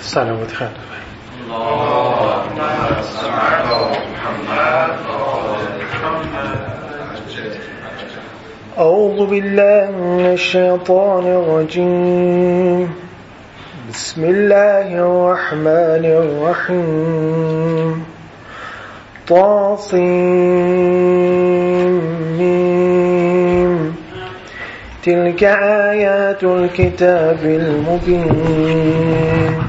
سلامتی خدمت أعوذ بالله من الشيطان الرجيم بسم الله الرحمن الرحيم طاسيم تلك آيات الكتاب المبين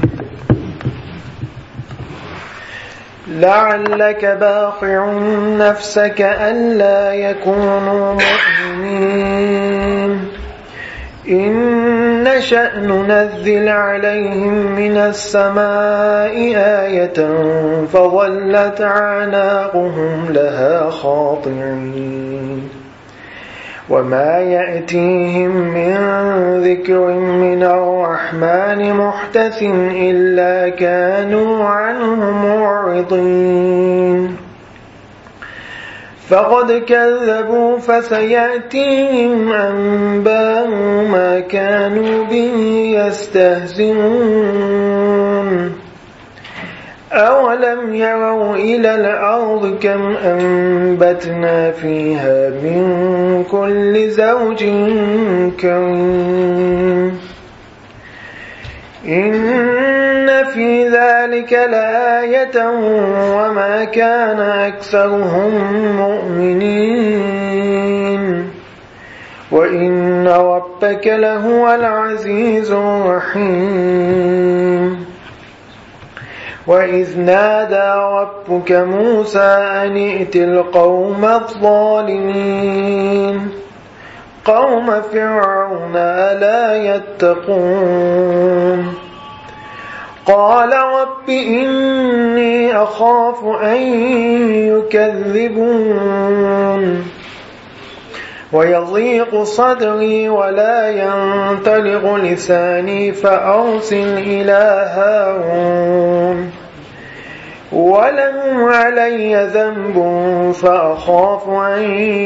لعلك باخع نفسك ألا يكونوا مؤمنين إن نشأ ننزل عليهم من السماء آية فظلت أعناقهم لها خاضعين وما يأتيهم من ذكر من الرحمن محدث إلا كانوا عنه معرضين فقد كذبوا فسيأتيهم أنباء ما كانوا به يستهزئون أولم يروا إلى الأرض كم أنبتنا فيها من كل زوج كريم إن في ذلك لآية وما كان أكثرهم مؤمنين وإن ربك لهو العزيز الرحيم وإذ نادى ربك موسى أن ائت القوم الظالمين قوم فرعون ألا يتقون قال رب إني أخاف أن يكذبون ويضيق صدري ولا ينطلق لساني فأرسل إلى هارون ولهم علي ذنب فأخاف أن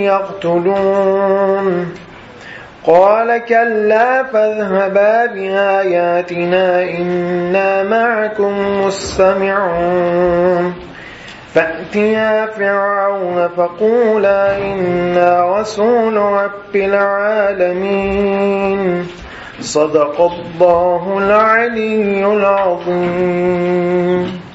يقتلون قال كلا فاذهبا بآياتنا إنا معكم مستمعون فأتيا فرعون فقولا إنا رسول رب العالمين صدق الله العلي العظيم.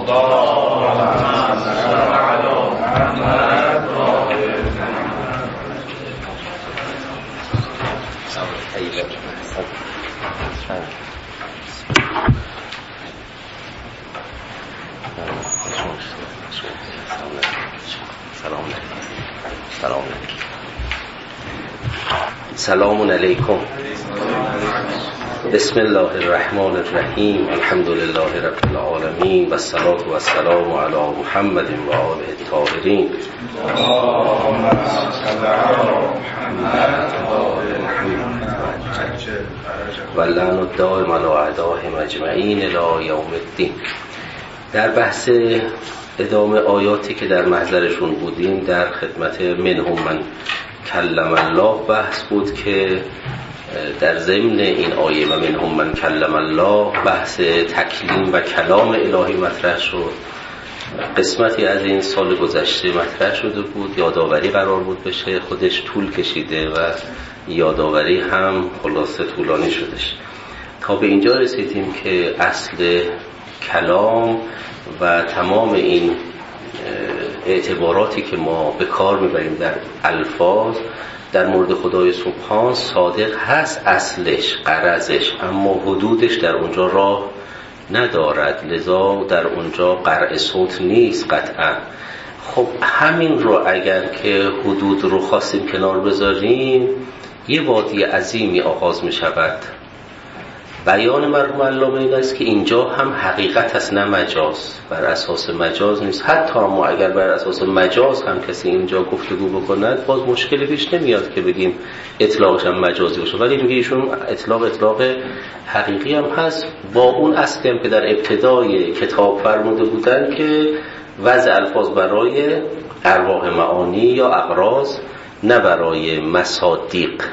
سلام علیکم. بسم الله الرحمن الرحیم الحمد لله رب العالمین و الصلاة و السلام علی محمد و آله الطاهرین و لعن الدائم علی اعدائهم اجمعین الی یوم الدین. در بحث ادامه آیاتی که در محضرشون بودیم در خدمت منهم من کلم الله بحث بود که در ضمن این آیه و منهم من کلم الله بحث تکلیم و کلام الهی مطرح شد. قسمتی از این سال گذشته مطرح شده بود، یادآوری قرار بود بشه، خودش طول کشیده و یادآوری هم خلاصه طولانی شدش. تا به اینجا رسیدیم که اصل کلام و تمام این اعتباراتی که ما به کار میبریم در الفاظ در مورد خدای سبحان صادق هست، اصلش غرضش، اما حدودش در اونجا راه ندارد، لذا در اونجا قرع صوت نیست قطعا. خب همین رو اگر که حدود رو خواستیم کنار بذاریم یه وادی عظیمی آغاز می شود. بیان مرحوم علامه این است که اینجا هم حقیقت است نه مجاز، بر اساس مجاز نیست. حتی ما اگر بر اساس مجاز هم کسی اینجا گفتگو بکند باز مشکلی پیش نمیاد که بگیم اطلاقش هم مجازی باشه، ولی میگه ایشون اطلاق حقیقی هم هست، با اون اصلی هم که در ابتدای کتاب فرموده بودن که وضع الفاظ برای ارواح معانی یا اغراض نه برای مصادیق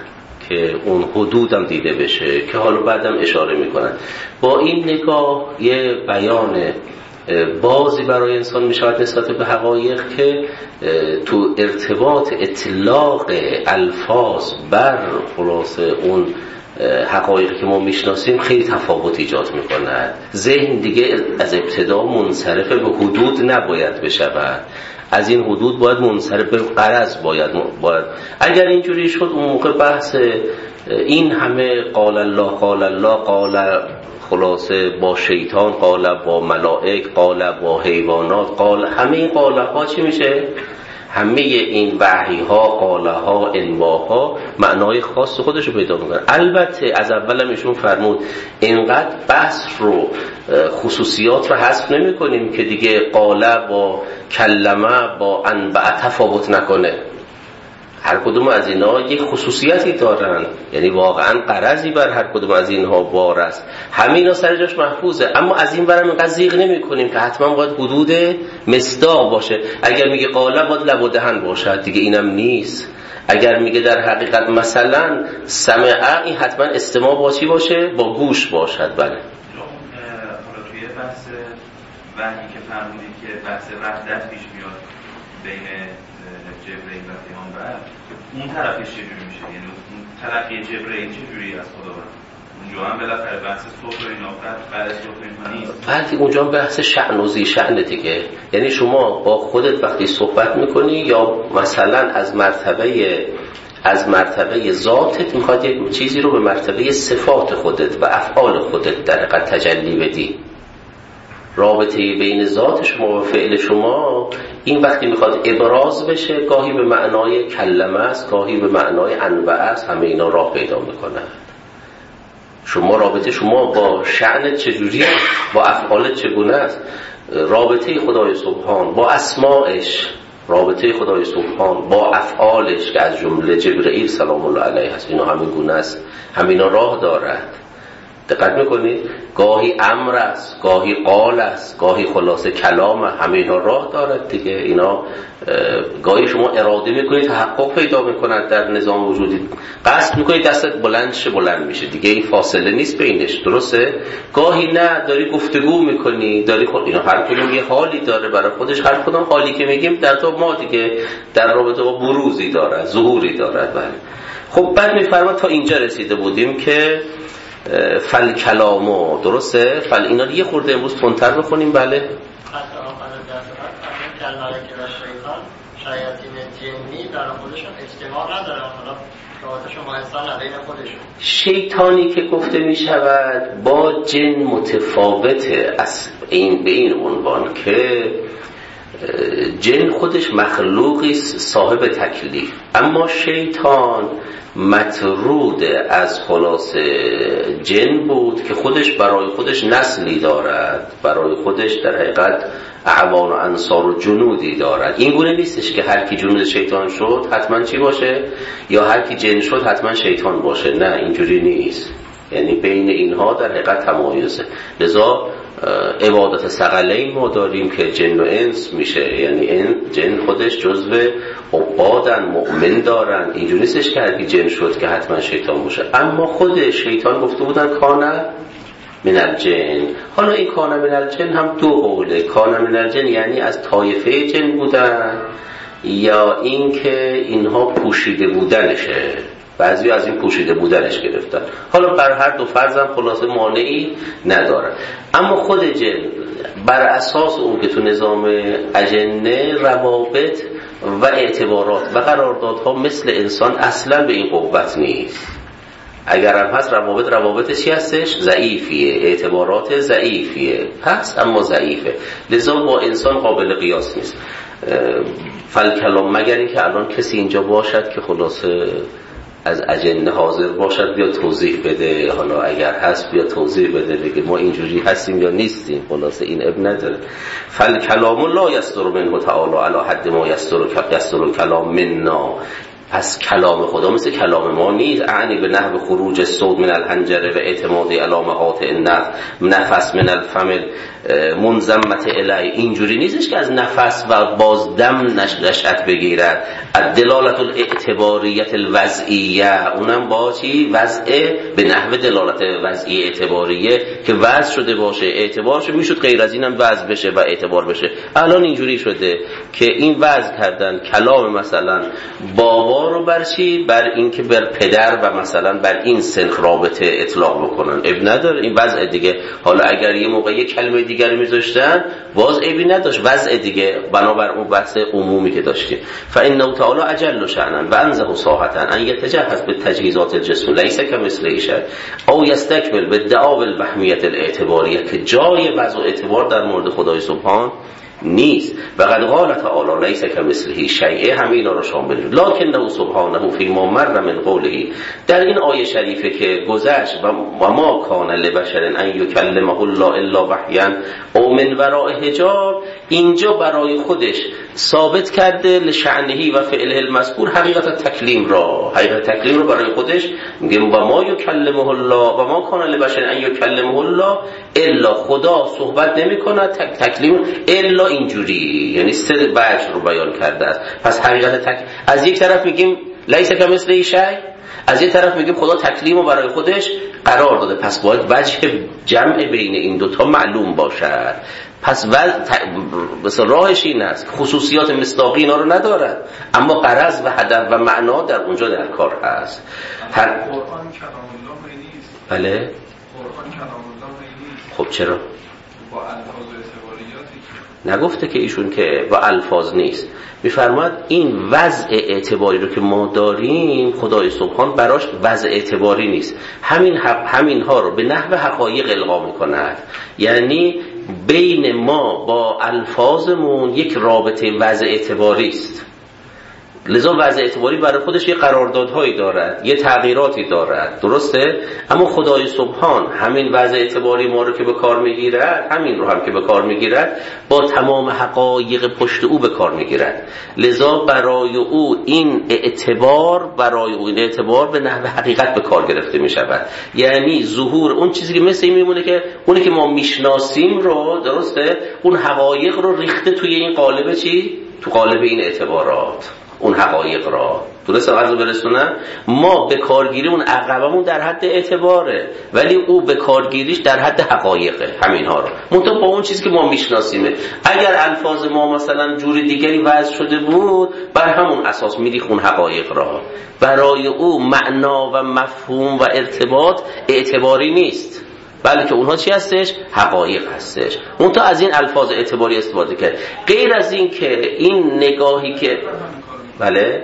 که اون حدودم دیده بشه که حالا بعدم اشاره میکنن. با این نگاه یه بیان بازی برای انسان میشود نسبت به حقایق که تو ارتباط اطلاق الفاظ بر خلاصه اون حقایقی که ما میشناسیم خیلی تفاوت ایجاد میکند. ذهن دیگه از ابتدا منصرف به حدود نباید بشود، از این حدود باید منصرف به غرض باید اگر اینجوری شد اون موقع بحث این همه قال الله قال الله قال خلاصه با شیطان، قال با ملائک، قال با حیوانات، قال همه این قاله ها چی میشه؟ همه این وحی ها، قاله ها، انواها معنای خاص خودش رو پیدا میکنه. البته از اولم ایشون فرمود اینقدر بحث رو خصوصیات رو حذف نمی کنیم که دیگه قاله با کلمه با انبع تفاوت نکنه. هر کدوم از اینها یک خصوصیتی دارن، یعنی واقعا غرضی بر هر کدوم از اینها بار است. همه اینا سر جاش محفوظه، اما از این برم اینقدر زیغ نمی کنیم که حتما باید حدود مصداق باشه. اگر میگه قاله باید لب و دهن باشد، دیگه اینم نیست. اگر میگه در حقیقت مثلا سمع، این حتما استماع با چی باشه؟ با گوش باشد. بله. حالا توی بحث وحی که فرمودید که بحث وحدت پیش میاد بین جبرئیل و پیامبر، اون طرفش چجوری میشه؟ یعنی اون تلقی جبرئیل چجوری از خداوند؟ اونجا هم بالاخره بحث صبح و اینا بعد از صبح نیست. وقتی اونجا بحث شأن و ذی شأن دیگه، یعنی شما با خودت وقتی صحبت میکنی یا مثلا از مرتبه ذاتت میخواد یک چیزی رو به مرتبه صفات خودت و افعال خودت در حقیقت تجلی بدی، رابطه بین ذات شما و فعل شما این وقتی میخواد ابراز بشه گاهی به معنای کلمه است، گاهی به معنای انبع است، همه اینا راه پیدا میکنن. شما رابطه شما با شأن چجوری، با افعال چگونه است؟ رابطه خدای سبحان با اسماءش، رابطه خدای سبحان با افعالش که از جمله جبرئیل سلام الله علیه هست، اینا همین گونه است، همینا راه دارد. دقت میکنید؟ گاهی امر است، گاهی قال است، گاهی خلاصه کلام، همه اینا راه دارد دیگه. اینا گاهی شما اراده میکنید تحقق پیدا میکند در نظام وجودی، قصد میکنید دستت بلند میشه دیگه، این فاصله نیست بینش، درسته؟ گاهی نه، داری گفتگو میکنی، داری اینا هر کدوم یه حالی داره برای خودش، هر کدوم حالی که میگیم در تو ما دیگه در رابطه با بروزی دارد، ظهوری دارد. بله. خب بعد میفرماد تا اینجا رسیده بودیم که فل کلامو، درسته؟ فل اینا یه خورده امروز تندتر بخونیم. بله. شیاطین جنی در خودشون اجتماع نداره، حالا رابطه‌شون با انسان نداره خودشون. شیطانی که گفته می شود با جن متفاوته این به این عنوان که جن خودش مخلوقی صاحب تکلیف، اما شیطان مطرود از خلاص جن بود که خودش برای خودش نسلی دارد، برای خودش در حقیقت اعوان و انصار و جنودی دارد. این گونه نیستش که هر کی جنود شیطان شد حتما چی باشه، یا هر کی جن شد حتما شیطان باشه. نه، اینجوری نیست. یعنی بین اینها در حقیقت تمایزه. لذا عبادت ثقلین ما داریم که جن و انس میشه، یعنی این جن خودش جزو عبادن، مؤمن دارن. اینجوری نیستش که هر کی جن شد که حتما شیطان باشه. اما خود شیطان گفته بودن کانه من الجن. حالا این کانه من الجن هم دو قوله، کانه من الجن یعنی از طایفه جن بودن، یا این که اینها پوشیده بودنشه، بعضی از این پوشیده بودنش گرفتن. حالا بر هر دو فرضم خلاصه مانعی نداره. اما خود جن بر اساس اون که تو نظام اجنه روابط و اعتبارات و قراردادها مثل انسان اصلا به این قوت نیست. اگر هم هست روابط چی هستش؟ ضعیفیه، اعتبارات ضعیفیه، هست اما ضعیفه، لذا با انسان قابل قیاس نیست. فالکلام، مگر این که الان کسی اینجا باشد که خلاصه از اجنه حاضر باشد بیا توضیح بده، حالا اگر هست بیا توضیح بده بگه ما اینجوری هستیم یا نیستیم، خلاصه این اب نداره. فالکلام لا یستر منه تعالی علی حد ما یستر کلام منا. پس کلام خدا مثل کلام ما نیست. اعنی به نحو خروج الصوت من الحنجره و اعتماد علامات نفس من الفم منضمت الی، اینجوری نیستش که از نفس و بازدم نشأت بگیرد. الدلالت الاعتباریت الوضعیه، اونم با چی؟ وضع به نحو دلالت وضعی اعتباریه که وضع شده باشه، اعتبارش میشد غیر از اینم وضع بشه و اعتبار بشه. الان اینجوری شده که این وضع کردن کلام مثلا بابا رو بر چی؟ بر این که بر پدر و مثلا بر این سنخ رابطه اطلاق بکنن. اب نداره این وضع دیگه. حالا اگر یه موقع یه کلمه دیگر میذاشتن باز عیبی نداشت، وضع دیگه بنابر اون بحث عمومی که داشتیم. فانه تعالی اجل شأنا و انزه صاحتا ان يتجهز بالتجهیزات الجسم لیس کمثله شیء او یستکمل بالدعاوی الوهمیه الاعتباریه، که جای وضع و اعتبار در مورد خدای سبحان نیست. و قد قال تعالی لیس کمثله شیء، همین را شامل لکنه سبحانه فی ما مر من قوله، در این آیه شریفه که گذشت و ما کان لبشر ان یکلمه الله الا وحیا او من وراء حجاب، اینجا برای خودش ثابت کرده لشأنه و فعله المذکور حقیقت تکلیم را، حقیقت تکلیم رو برای خودش میگه و ما یکلمه الله و ما کان لبشر ان یکلمه الله الا، خدا صحبت نمیکنه تکلیم الا اینجوری، یعنی سه وجه رو بیان کرده است. پس حقیقت از یک طرف میگیم لیس کمثله شیء، از یک طرف میگیم خدا تکلیم رو برای خودش قرار داده، پس باید وجه جمع بین این دوتا معلوم باشد. پس مثلا راهش این است، خصوصیات مصداقی اینا رو ندارد اما غرض و هدف و معنا در اونجا در کار هست. قرآن کلام الله نیست. بله قرآن کلام الله نیست. خب چرا؟ با الفاظ و اعتباریاتی نگفته که ایشون که با الفاظ نیست، میفرماد این وضع اعتباری رو که ما داریم خدای سبحان براش وضع اعتباری نیست، همین ها رو به نحو حقایق القا میکند، یعنی بین ما با الفاظمون یک رابطه وضع اعتباری است. لذا وضع اعتباری برای خودش یه قراردادهایی دارد، یه تغییراتی دارد، درسته؟ اما خدای سبحان همین وضع اعتباری ما رو که به کار میگیرد، همین رو هم که به کار میگیرد با تمام حقایق پشت او به کار میگیرد. لذا برای او این اعتبار به نحو حقیقت به کار گرفته میشود، یعنی ظهور اون چیزی که مثل این میمونه که اونی که ما میشناسیم رو، درسته، اون حقایق رو ریخته توی این قالب چی؟ تو قالب این اعتبارات اون حقایق را، درسته عرض برسونم. ما به کارگیری اون عقبمون در حد اعتباره ولی او به کارگیریش در حد حقایقه، همین ها رو منطقه با اون چیزی که ما میشناسیمه. اگر الفاظ ما مثلا جوری دیگری وضع شده بود بر همون اساس میریخ اون حقایق را، برای او معنا و مفهوم و ارتباط اعتباری نیست بلکه اونها چی هستش؟ حقایق هستش. اون تا از این الفاظ اعتباری استفاده کرد. غیر از این که این نگاهی که بله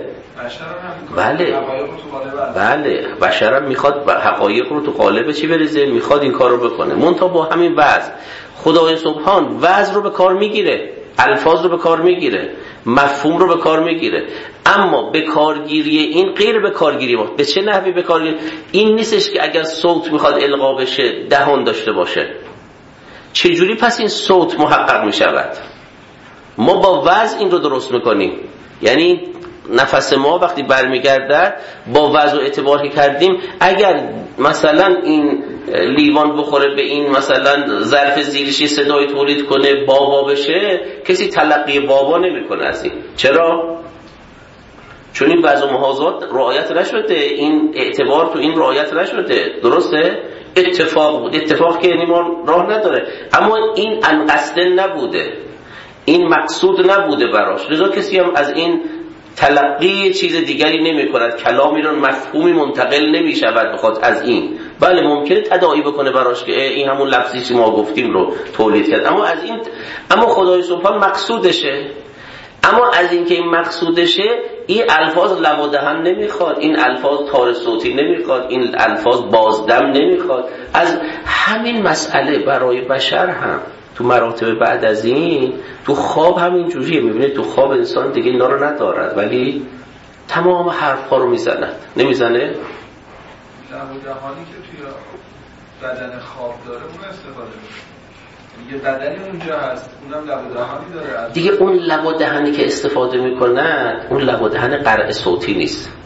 بشرم میخواد حقایق رو تو قالب چی بریزه، میخواد این کار رو بکنه، منتها با همین وضع خدای سبحان وضع رو به کار میگیره، الفاظ رو به کار میگیره، مفهوم رو به کار میگیره، اما به کارگیری این غیر به کارگیری ما. به چه نحوی به کارگیری؟ این نیستش که اگر صوت میخواد القا بشه دهان داشته باشه. چجوری پس این صوت محقق میشود؟ ما با وضع این رو درست میکنیم، یعنی نفس ما وقتی برمیگرده با وضع و اعتبار که کردیم، اگر مثلا این لیوان بخوره به این مثلا ظرف زیرشی صدای تولید کنه بابا بشه، کسی تلقی بابا نمیکنه از این. چرا؟ چون این وضع و محاذات رعایت نشده، این اعتبار تو این رعایت نشده، درسته؟ اتفاق بود، اتفاق که یعنی ما راه نداره، اما این قصد نبوده، این مقصود نبوده براش، لذا کسی هم از این تلقی چیز دیگری نمی کند، کلامی رو مفهومی منتقل نمی شود بخواد از این. بله ممکنه تداعی بکنه براش که این همون لفظی که ما گفتیم رو تولید کرد، اما خدای سبحان مقصودشه. اما از این که این مقصودشه، این الفاظ لب و دهن نمیخواد، این الفاظ تار صوتی نمیخواد، این الفاظ بازدم نمیخواد. از همین مسئله برای بشر هم تو مراتب بعد از این تو خواب همین جوریه. میبینید تو خواب انسان دیگه اینا رو ندارد ولی تمام حرف‌ها رو میزند. نمیزنه؟ لب و دهانی که توی بدن خواب داره اون استفاده میکنه، یه بدنی اونجا هست اونم لب و دهانی داره. دیگه اون لب و دهنی که استفاده میکنند اون لب و دهن قرع صوتی نیست،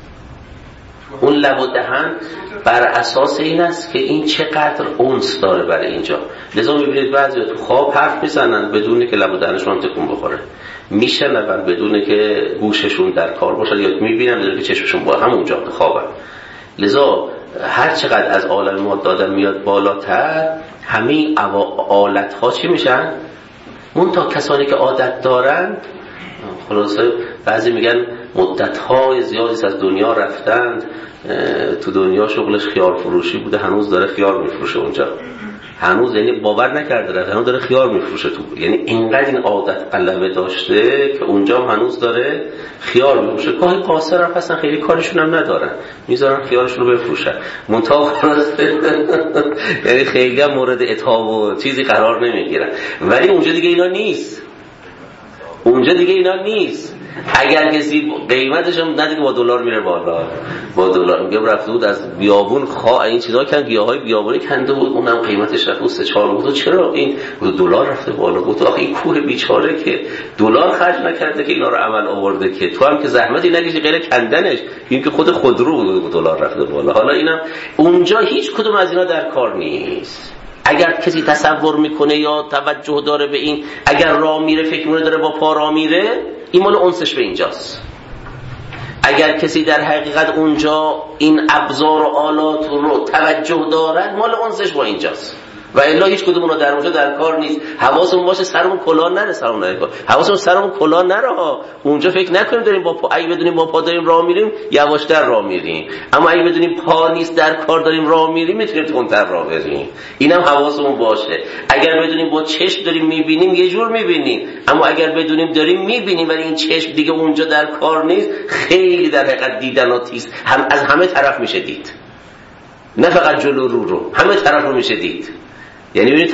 اون لب و دهن بر اساس این است که این چقدر انس داره برای اینجا. لذا میبینید بعضی تو خواب حرف میزنن بدون که لب و دهنشون تکون بخوره، میشنون بدون که گوششون در کار باشه، یا میبینن بدون که چشمشون با همونجا تو خوابن. لذا هر چقدر از عالم ماده آدم میاد بالاتر، همه آلت ها چی میشن؟ منتها کسانی که عادت دارن، خلاصه بعضی میگن مدت های زیادی از دنیا رفتند، تو دنیا شغلش خیار فروشی بوده، هنوز داره خیار میفروشه اونجا، هنوز یعنی باور نکرده رفت، هنوز داره خیار میفروشه تو، یعنی اینقدر این عادت غلبه داشته که اونجا هنوز داره خیار میفروشه. گاهی قاصر هم هستن خیلی کارشون هم ندارن، میذارن خیارشون رو بفروشن، منتها خلاصه یعنی خیلی هم مورد عتاب و چیزی قرار نمیگیرن. ولی اونجا دیگه اینا نیست، اونجا دیگه اینا نیست. اگر کسی قیمتش هم ندیگه با دلار میره بالا، با دلار میگه رفته بود از بیابون این چیزا کن، گیاهای بیابونی کنده بود، اونم قیمتش رفت 3-4 بود. چرا این دلار رفته بالا؟ بود آخه این کوه بیچاره که دلار خرج نکرده که اینا رو عمل آورده، که تو هم که زحمتی نکشی غیر کندنش، این که خود خودرو دلار رفته بالا. حالا اینم اونجا هیچ کدوم از اینا در کار نیست. اگر کسی تصور میکنه یا توجه داره به این، اگر راه میره فکر میکنه داره با پا راه میره، این مال اونسش به اینجاست. اگر کسی در حقیقت اونجا این ابزار و آلات رو توجه دارد، مال اونسش با اینجاست. و الا هیچ کدوم اونها در اونجا در کار نیست. حواسمون باشه سرمون کلاه نره، حواسمون سرمون کلاه نره ها. اونجا فکر نکنیم داریم با پا، اگه بدونیم با پا داریم راه میریم یواشتر راه میریم، اما اگه بدونیم پا نیست در کار داریم راه میریم میتونیم تندتر راه بریم. اینم حواسمون باشه. اگر بدونیم با چشم داریم میبینیم یه جور میبینیم، اما اگر بدونیم داریم میبینیم ولی این چشم دیگه اونجا در کار نیست، خیلی در حقیقت دیدناتیست، هم از همه طرف میشه دید، نه فقط جلو رو همه طرف رو میشه دید. یعنی ببینید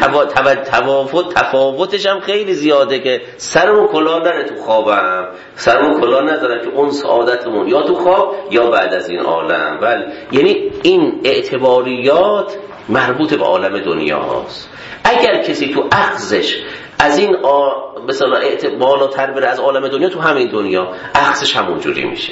تفاوتش هم خیلی زیاده که سرمون کلاه نره تو خوابم، سرمون کلاه نداره که اون سعادتمون یا تو خواب یا بعد از این عالم. ولی یعنی این اعتباریات مربوط به عالم دنیاست. اگر کسی تو اخذش از این مثلا بالاتر بره از عالم دنیا، تو همین دنیا اخذش همونجوری میشه،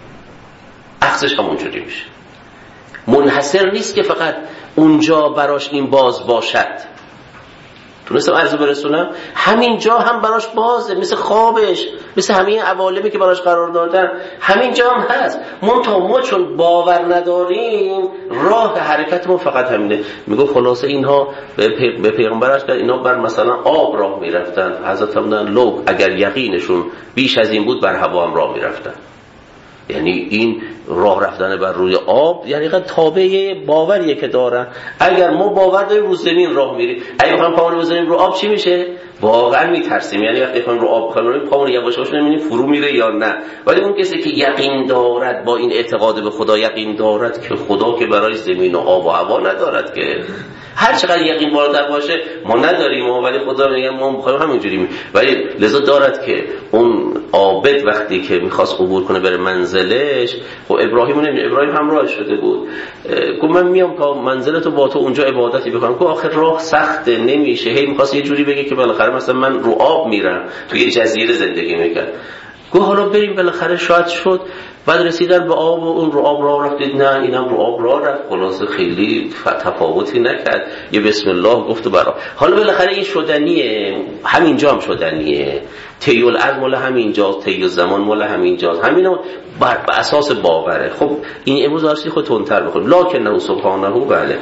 اخذش همونجوری میشه. منحصر نیست که فقط اونجا براش این باز باشد. تونستم عرض برسونم همین جا هم براش بازه، مثل خوابش، مثل همین عوالمی که براش قرار دادن همین جا هم هست. منتها ما چون باور نداریم، راه حرکتمون فقط همینه. میگه خلاصه اینها به پیغمبرش که اینا بر مثلا آب راه میرفتن، حضرت هم لو اگر یقینشون بیش از این بود بر هوا هم راه میرفتن. یعنی این راه رفتن بر روی آب یعنی تابع باوریه که دارن. اگر ما باور داریم رو زمین راه میریم، اگه بخوایم پامون رو بزنیم رو آب چی میشه؟ واقعا میترسیم. یعنی وقتی بخوایم رو آب بخوایم پامون یواش یواش نمیبینیم فرو میره یا نه. ولی اون کسی که یقین دارد، با این اعتقاد به خدا یقین دارد که خدا که برای زمین و آب و هوا ندارد، که هر چقدر یقین بالاتر باشه ما نداریم، ولی خدا میگه ما میخوایم همینجوری. ولی لذا دارد که اون عابد وقتی که میخواست عبور کنه بره منزلش، خب ابراهیم همراه شده بود، گفت من میام تا منزلتو با تو اونجا عبادتی بکنم. گفت آخر راه سخته نمیشه. هی میخواست یه جوری بگه که بالاخره مثلا من رو آب میرم، تو یه جزیره زندگی میکنم. گفت حالا بریم، بالاخره شاید شد. بعد رسیدن به آب و اون رو آب راه رفت، دید نه اینم رو آب راه رفت، خلاصه خیلی تفاوتی نکرد، یه بسم الله گفت و برا. حالا بالاخره این شدنیه، همینجا هم شدنیه، طی الارض مال همینجاست، طی الزمان مال همینجاست، همینو بر اساس باوره. خب این امروز هرچی خود تندتر بخون، لکنه سبحانه بله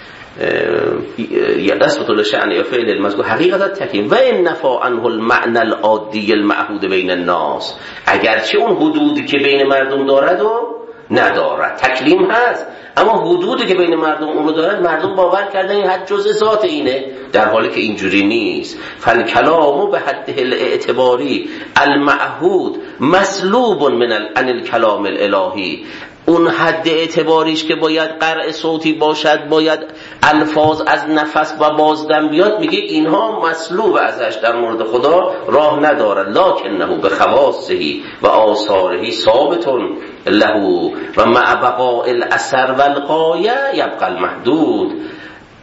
یدست لشأن یا فعل المذکور حقیقتا تکیم و ان نفع عنه المعنى العادی المعهود بین الناس. اگرچه اون حدودی که بین مردم دارد و ندارد، تکلیم هست، اما حدودی که بین مردم اون رو دارد مردم باور کردن این حد جزء ذات اینه، در حالی که اینجوری نیست. فالکلام به حد الاعتباری المعهود مسلوب من عن الکلام الالهی. اون حد اعتباریش که باید قرع صوتی باشد، باید الفاظ از نفس و بازدم بیاد، میگه اینها مسلوب ازش، در مورد خدا راه ندارد. لکنه به خواصه و آثاره ثابتون له و مع بقاء الاثر و الغایه یبقى المحدود.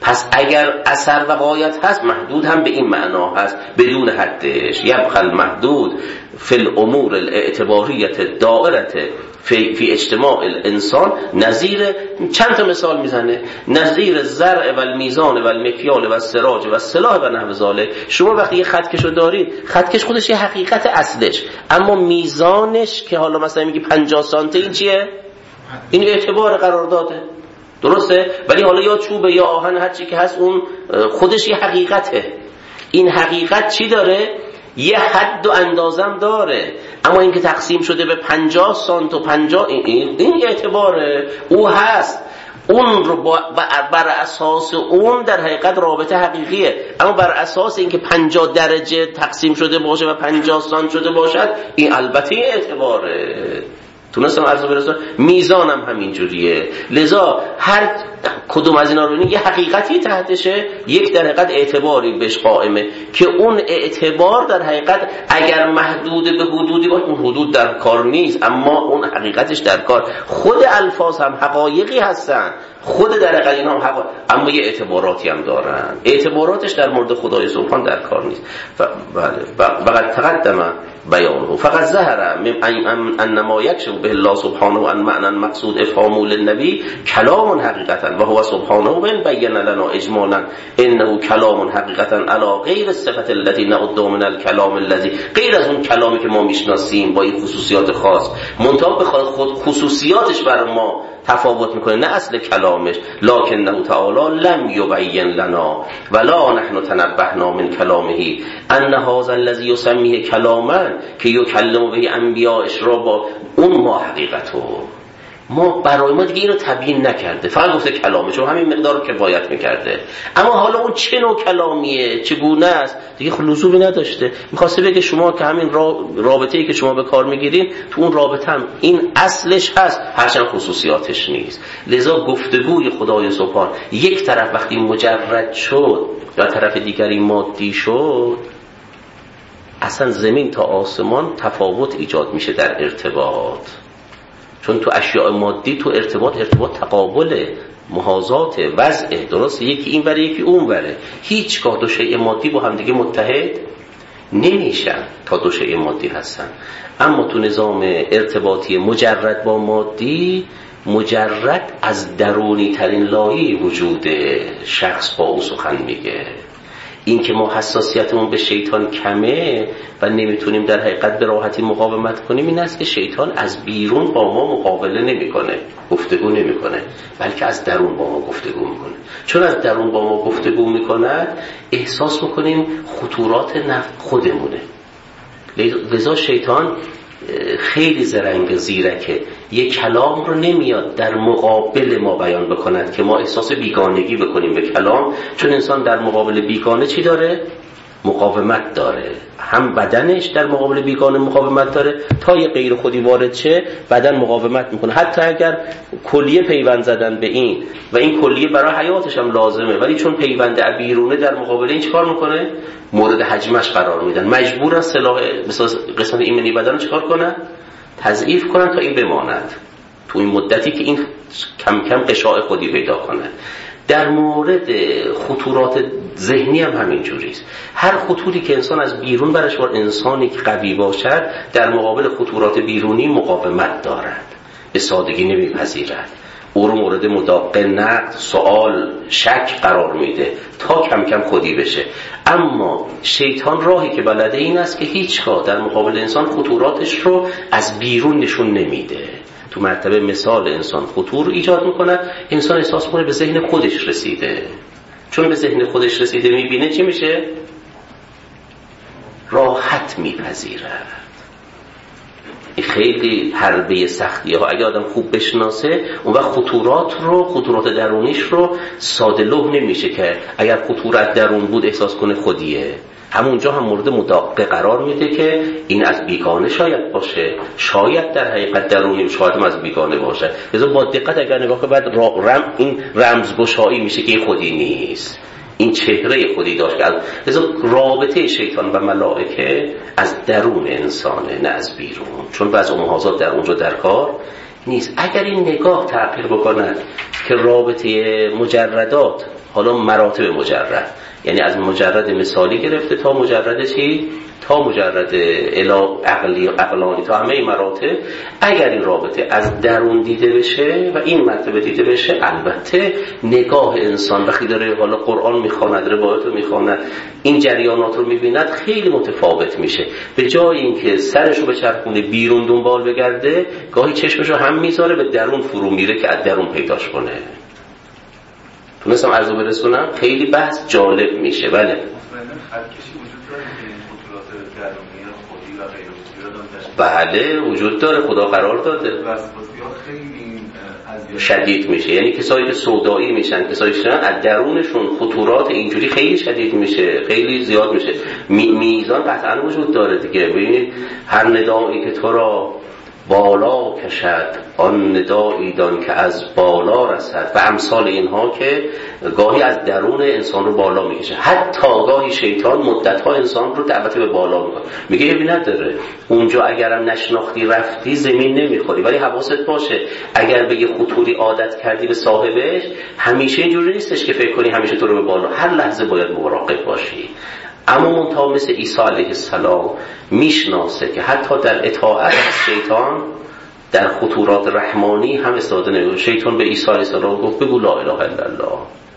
پس اگر اثر و غایت هست، محدود هم به این معنا هست بدون حدش. یبقى المحدود فی الامور الاعتباریت دائرت فی اجتماع الانسان. نظیر چند تا مثال میزنه، نظیر زرع و المیزان و المکیال و السراج و السلاح و نحو ذالک. شما وقتی یه خطکشو دارید، خطکش خودش یه حقیقت اصلش، اما میزانش که حالا مثلا میگی 50 سانتی، این چیه؟ این اعتبار قرار داده، درسته؟ ولی حالا یا چوبه یا آهن، هر چی که هست اون خودش یه حقیقته. این حقیقت چی داره؟ یه حد و اندازم داره، اما این که تقسیم شده به 50 سانت و 50 این اعتباره، او هست. اون رو بر اساس اون در حقیقت رابطه حقیقیه، اما بر اساس اینکه 50 درجه تقسیم شده باشه و 50 سانت شده باشد، این البته اعتباره. تونستم عرض برسونم. میزانم همین جوریه. لذا هر کدوم از اینا رو ببینید یه حقیقتی تحتشه، یک در حقیقت اعتباری بهش قائمه که اون اعتبار در حقیقت اگر محدود به حدودی باشه، اون حدود در کار نیست، اما اون حقیقتش در کار. خود الفاظ هم حقایقی هستن، خود در حقیقت اینا هم حقایق، اما یه اعتباراتی هم دارن. اعتباراتش در مورد خدای سبحان در کار نیست. بله، تقدم بیانه فقط ظهر ان ما یکشف به الله سبحانه ان معنی مقصود افهام للنبی کلام حقیقتا و هو سبحانه بن بین لنا اجمالا انه کلام حقیقتا علی غیر الصفه التي نعد من الكلام الذي، غیر از اون کلامی که ما میشناسیم با این خصوصیات خاص، منتها به خود خصوصیاتش بر ما تفاوت میکنه، نه اصل کلامش. لکنه تعالی لم یبین لنا ولا نحن تنبهنا من کلامه ان هذا الذي يسميه کلاما که یکلم به انبیاءش را با اون ما حقیقتو، ما برای ما دیگه اینو تبیین نکرده، فقط گفته کلامه، چون همین مقدار رو کفایت میکرده. اما حالا اون چه نوع کلامیه، چگونه است، دیگه لزومی نداشته. میخواسته بگه شما که همین رابطه‌ای که شما به کار میگیرین، تو اون رابطه هم این اصلش هست، هرچند خصوصیاتش نیست. لذا گفتگوی خدای سبحان یک طرف وقتی مجرد شد و طرف دیگری مادی شد، اصلا زمین تا آسمان تفاوت ایجاد میشه در ارتباط. چون تو اشیاء مادی تو ارتباط تقابله، محاذات، وضعه، درسته؟ یکی این وره یکی اون وره. هیچگاه دو شیء مادی با هم دیگه متحد نمیشن تا دو شیء مادی هستن. اما تو نظام ارتباطی مجرد با مادی، مجرد از درونی ترین لایه وجود شخص با او سخن میگه. این که ما حساسیتمون به شیطان کمه و نمیتونیم در حقیقت به راحتی مقاومت کنیم، این است که شیطان از بیرون با ما مقابله نمیکنه، گفتگو نمیکنه، بلکه از درون با ما گفتگو میکنه. چون از درون با ما گفتگو میکنه، احساس میکنیم خطورات نفس خودمونه. لذا شیطان خیلی زرنگ زیرکه، یک کلام رو نمیاد در مقابل ما بیان بکند که ما احساس بیگانگی بکنیم به کلام. چون انسان در مقابل بیگانه چی داره؟ مقاومت داره. هم بدنش در مقابل بیگانه مقاومت داره، تا یه غیر خودی وارد شه بدن مقاومت میکنه. حتی اگر کلیه پیوند زدن به این و این کلیه برای حیاتش هم لازمه، ولی چون پیوند بیرونه در مقابل این چیکار میکنه؟ مورد حجمش قرار میدن، مجبور است سلاح قسمت ایمنی بدن رو چیکار کنن؟ تضعیف کنن تا این بماند تو این مدتی که این کم کم قشاع خودی پیدا کنه. در مورد خطورات ذهنی هم همین جوریست. هر خطوری که انسان از بیرون برش وارد، انسانی که قوی باشد در مقابل خطورات بیرونی مقاومت دارد، به سادگی نمیپذیرد، او رو مورد مداقه، نقد، سوال، شک قرار میده تا کم کم خودی بشه. اما شیطان راهی که بلده این است که هیچگاه در مقابل انسان خطوراتش رو از بیرون نشون نمیده. تو مرتبه مثال انسان خطور ایجاد میکنه، انسان احساس کنه به ذهن خودش رسیده. چون به ذهن خودش رسیده میبینه چی میشه؟ راحت میپذیرد. این خیلی حربه سختیه ها. اگه آدم خوب بشناسه اون وقت خطورات درونیش رو ساده لوح نمیشه که اگر خطورت درون بود احساس کنه خودیه. همونجا هم مورد مداقه قرار میده که این از بیگانه شاید باشه، شاید در حقیقت درونی، شاید هم از بیگانه باشه. لذا با دقت اگر نگاه کنه بعد این رمزگشایی میشه که این خودی نیست، این چهره خودی داشت. لذا رابطه شیطان و ملائکه از درون انسانه نه از بیرون، چون بعضی محاذات در اونجا در کار نیست. اگر این نگاه تغییر بکنه که رابطه مجردات حالا مراتب مجرد، یعنی از مجرد مثالی گرفته تا مجرد چی؟ تا مجرد عقلانی، تا همه مراتب. اگر این رابطه از درون دیده بشه و این مرتبه دیده بشه، البته نگاه انسان وقتی داره حالا قرآن میخواند، روایت رو میخواند، این جریانات رو میبیند، خیلی متفاوت میشه. به جای اینکه سرشو به چرخونه بیرون دنبال بگرده، گاهی چشمشو هم میذاره به درون فرو میره که از درون پیداش کنه. تونستم عرضو برسونم؟ خیلی بحث جالب میشه. بله بله وجود داره، خدا قرار داده، شدید میشه. یعنی کسایی که سودایی میشن، کسایی که از درونشون خطورات اینجوری خیلی شدید میشه، خیلی زیاد میشه. میزان قطعا وجود داره دیگه. ببینید هر ندایی که تو را بالا کشد آن ندایی دان که از بالا رسد و امثال اینها که گاهی از درون انسان رو بالا میکشه. حتی گاهی شیطان مدتها انسان رو دعوت به بالا میکنه، میگه یه بی نداره اونجا اگرم نشناختی رفتی زمین نمیخوری، ولی حواست باشه اگر به یه خطوری عادت کردی به صاحبش، همیشه اینجوری نیستش که فکر کنی همیشه تو رو به بالا، هر لحظه باید مراقب باشی. اما منتها مثل عیسی علیه السلام میشناسه که حتی در اطاعت از شیطان در خطورات رحمانی هم استفاده نمی‌کنه. شیطان به عیسی علیه السلام گفت بگو لا اله الا الله،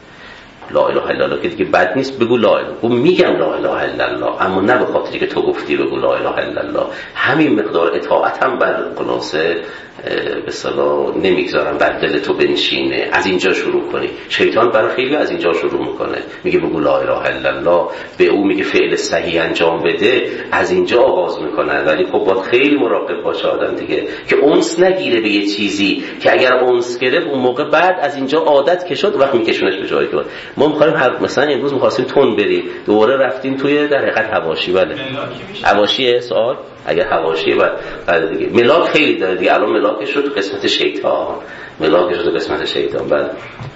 لا اله الا الله که دیگه بد نیست، بگو لا اله. گفت میگم لا اله الا الله، اما نه به خاطری که تو گفتی بگو لا اله الا الله. همین مقدار اطاعت هم بر خلاصه به اصطلاح نمیگذارم بر دل تو بنشینه، از اینجا شروع کنی. شیطان برای خیلی از اینجا شروع میکنه، میگه بگو لا اله الا الله، به او میگه فعل صحیح انجام بده، از اینجا آغاز میکنه. ولی خب باید خیلی مراقب باشه آدم دیگه که اونس نگیره به یه چیزی که اگر اونس گرفت اون موقع بعد از اینجا عادت که شد وقت میکشونش به جایی که ما میخوایم مثلا امروز میخواستیم تون بریم، دوباره رفتیم توی در حقیقت حواشی. بله حواشیه سوال اگر حواشیه بعد دیگه ملاک خیلی داره دیگه. الان ملاکش رو تو قسمت شیطان، ملاکش رو تو قسمت شیطان. بعد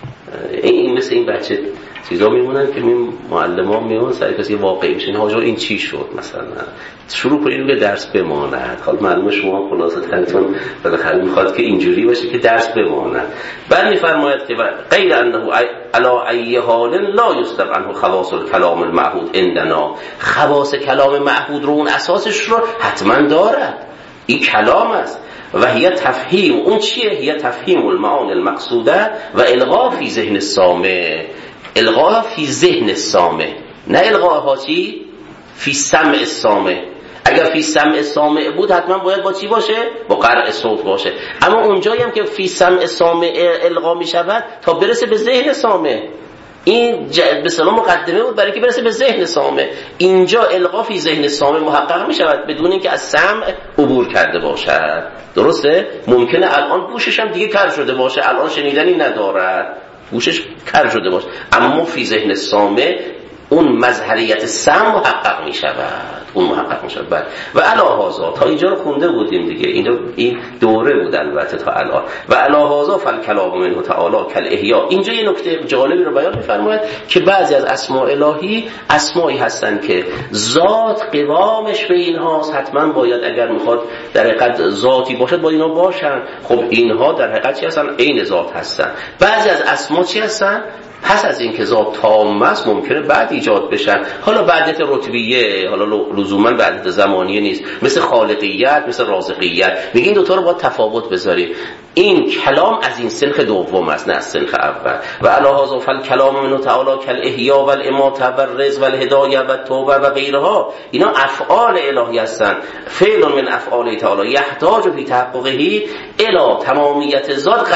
این مثل این بچه چیزا میمونن که معلمان میون سر کسی واقعی میشن، حاجا این چی شد مثلا شروع کنید که درس بماند. حالا معلومه شما خلاصه تنتون بالاخره میخواد که اینجوری باشه که درس بماند. بعد میفرماید که غیر انه علی ای حال لا یسلب عنه خواص الکلام المعهود عندنا، خواص کلام معهود رو اون اساسش رو حتما دارد، این کلام است. و هی تفهیم، اون چیه؟ هی تفهیم المعانی المقصوده و الغا فی ذهن السامع، الغا فی ذهن السامع، نه الغاها چی؟ فی سمع السامع. اگر فی سمع السامع بود حتما باید با چی باشه؟ با قرع صوت باشه. اما اونجایی هم که فی سمع السامع الغا می شود تا برسه به ذهن سامع، این به سلام مقدمه بود برای که برسه به ذهن سامع. اینجا الغا فی ذهن سامع محقق می شود بدون اینکه از سمع عبور کرده باشد. درسته؟ ممکنه الان گوشش هم دیگه کر شده باشه، الان شنیدنی ندارد، گوشش کر شده باشه، اما فی ذهن سامع اون مظهریت سمع محقق می شود، اون محقق می شود. و علاهازا تا اینجا رو خونده بودیم دیگه، این دوره بود البته تا الان. و علاهازا فالکلام منه تعالی کالاحیا. اینجا یه نکته جالبی رو بیان می‌فرماید که بعضی از اسماء الهی اسمایی هستن که ذات قوامش به اینهاست، حتما باید اگر میخواد در حقیقت ذاتی باشد با اینا باشن. خب اینها در حقیقت چی هستن؟ عین ذات هستن. بعضی از اسما چی هستن؟ پس از این که ذات تام است ممکنه بعد ایجاد بشن، حالا بعدت رتبیه، حالا لزوما بعدت زمانیه نیست، مثل خالقیت، مثل رازقیت. میگه این دوتا رو باید تفاوت بذاریم. این کلام از این سنخ دوم است نه از سنخ اول. و علاهازا فالکلام منه تعالی کالاحیا و الاماته و الرزق و الهدایه و التوبه و غیرها، اینا افعال الهی هستند. فعل من افعال تعالی یحتاج فی تحققه الی تمامیت ذات.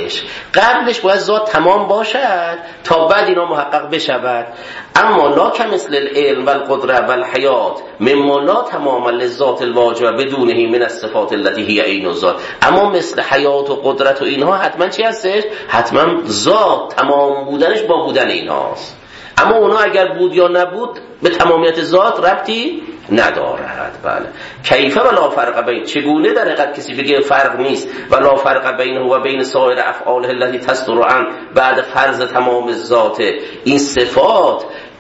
قبلش باید ذات تمام باشد تا بعد اینا محقق بشود. اما لا کمثل العلم و القدره و الحیات مما لا تمام للذات الواجبه بدونه من الصفات التي هي عین الذات. اما مثل حیات و قدرت و اینها حتما چی هستش؟ حتما ذات تمام بودنش با بودن اینهاست. اما اونا اگر بود یا نبود به تمامیت ذات ربطی ندارد. بله کیف و لا فرق بین، چگونه در حقیقت کسی بگه فرق نیست و لا فرق بینه و بین سایر افعاله التي تصدر عن بعد فرض تمام ذات. این صفات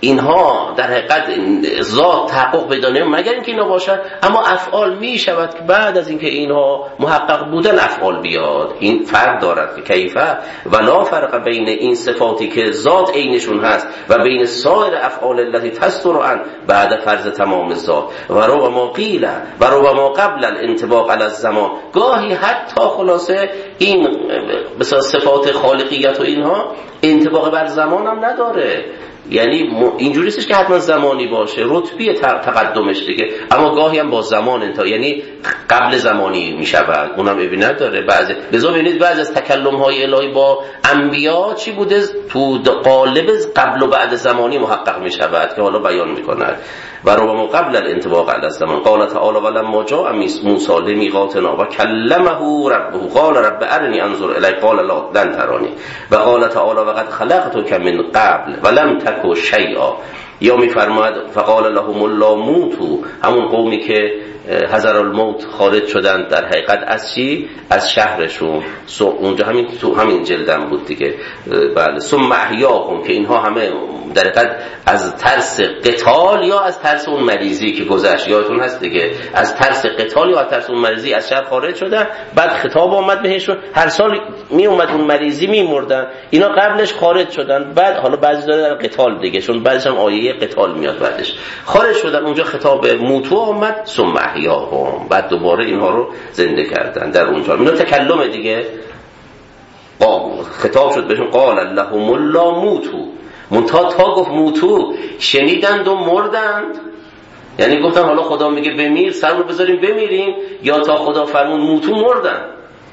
اینها در حقیقت ذات تحقق پیدا نمی‌کنه مگر اینکه اینا باشن، اما افعال میشود که بعد از اینکه اینها محقق بودن افعال بیاد. این فرق دارد که کیفه ولا فرق بین این صفاتی که ذات عینشون هست و بین سایر افعال التي تستر عن بعد فرض تمام ذات و ربما قیل و ربما قبل الانطباق علی الزمان. گاهی حتی خلاصه این مثلا صفات خالقیت و اینها انطباق بر زمان هم نداره، یعنی اینجوری نیست که حتما زمانی باشه، رتبی تقدمش دیگه، اما گاهی هم با زمان یعنی قبل زمانی میشود، اونم ابینت داره. بعضی لذا ببینید بعضی از تکلم‌های الهی با انبیا چی بوده، تو قالب قبل و بعد زمانی محقق میشود که حالا بیان میکند. و ربما قبل الانطباق علی الزمان قال تعالی ولما جاء موسی لمیقاتنا و کلمه ربه قال رب ارنی انظر الیک قال لا لن ترانی و قال تعالی وقد خلقتک من قبل ولم تک شیئا. یا میفرماید فقال لهم الله موتوا، همون قومی که حذر الموت خارج شدند در حقیقت از چی؟ از شهرشون. اونجا همین تو همین جلدم بود دیگه. بله ثم احیاهم، که اینها همه در حقیقت از ترس قتال یا از ترس اون مریضی که گذشت، یادتون هست دیگه، از ترس قتال یا از ترس اون مریضی از شهر خارج شدن. بعد خطاب آمد بهشون، هر سال می اومد اون مریضی می مردن، اینا قبلش خارج شدن، بعد حالا بعضی داره در قتال دیگه، چون بعدش هم آیه قتال میاد بعدش خارج شدن، اونجا خطاب موتو آمد ثم احیاهم، بعد دوباره اینها رو زنده کردن در اونجا. اینا تکلم دیگه، خطاب شد بهشون قال لهم الله موتو، منتها تا گفت موتو شنیدند و مردند، یعنی گفتن حالا خدا میگه بمیر سر رو بذاریم بمیریم، یا تا خدا فرمون موتو مردن.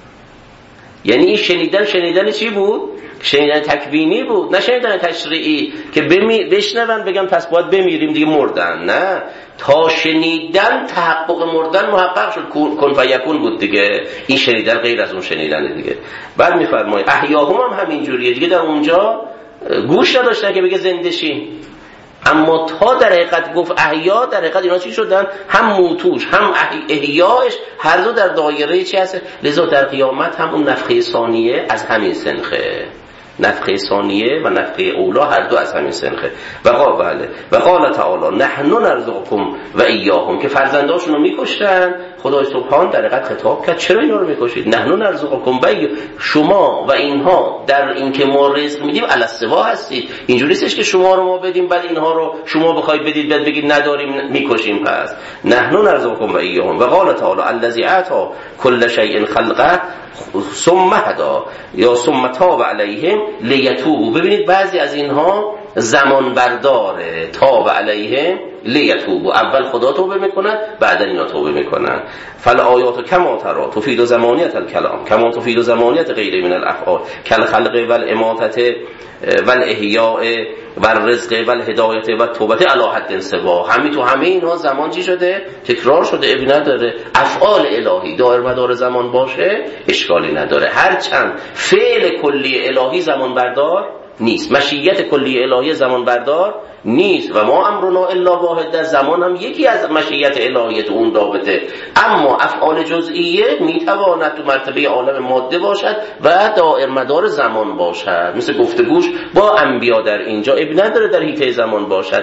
یعنی این شنیدن چی بود؟ شنیدن تکوینی بود، نه شنیدن تشریعی که بشنون بگم پس باید بمیریم دیگه مردن. نه، تا شنیدن تحقق مردن محقق شد، کن فیکون بود دیگه. این شنیدن غیر از اون شنیدن دیگه. بعد میفرمایید احیاهم هم همینجوریه دیگه، در اونجا گوش نداشتن که بگه زنده شین، اما تا در حقیقت گفت احیا، در حقیقت اینا چی شدن؟ هم موتوش هم احیاش هر دو در دایره چی هست. لذا در قیامت هم اون نفخه ثانیه از همین سنخه، نفخه ثانیه و نفخه اولا هر دو از همین سنخه. و قال تعالی نحن نرزقکم و ایاهم، که فرزنداشون رو میکشتن، خدای سبحان در حقیقت خطاب کرد چرا اینا رو میکشید؟ نحن نرزقکم و شما و اینها در این که ما رزق میدیم علی السوا هستید. اینجوری نیستش که شما رو ما بدیم بعد اینها رو شما بخواید بدید بعد بگید نداریم میکشیم. پس نحن نرزقکم و ایاهم. و قال تعالی الذی اعطى كل شیء خلقه ثم هدا یا ثم تاب علیهم لیتوبوا. ببینید بعضی از اینها زمان برداره، تاب علیهم لیتوبوا، اول خدا توبه میکنن بعد اینا توبه میکنن. فالآیات کما ترى تفید زمانیت الکلام کما تفید زمانیت غیر من الافعال کالخلق والاماتة والاحیاء والرزق والهدایت والتوبه علی حد سوا. همین تو همه اینها زمان چی شده؟ تکرار شده. ابی نداره. افعال الهی دایر مدار زمان باشه اشکالی نداره، هرچند فعل کلی الهی زمان بردار نیست، مشیت کلی الهی زمان بردار نیست. و ما امرنا الا واحد، در زمان هم یکی از مشیت الهی تو اون رابطه، اما افعال جزئیه میتواند تو مرتبه عالم ماده باشد و دائر مدار زمان باشد، مثل گفتگوش با انبیا در اینجا ابی نداره در حیطه زمان باشد.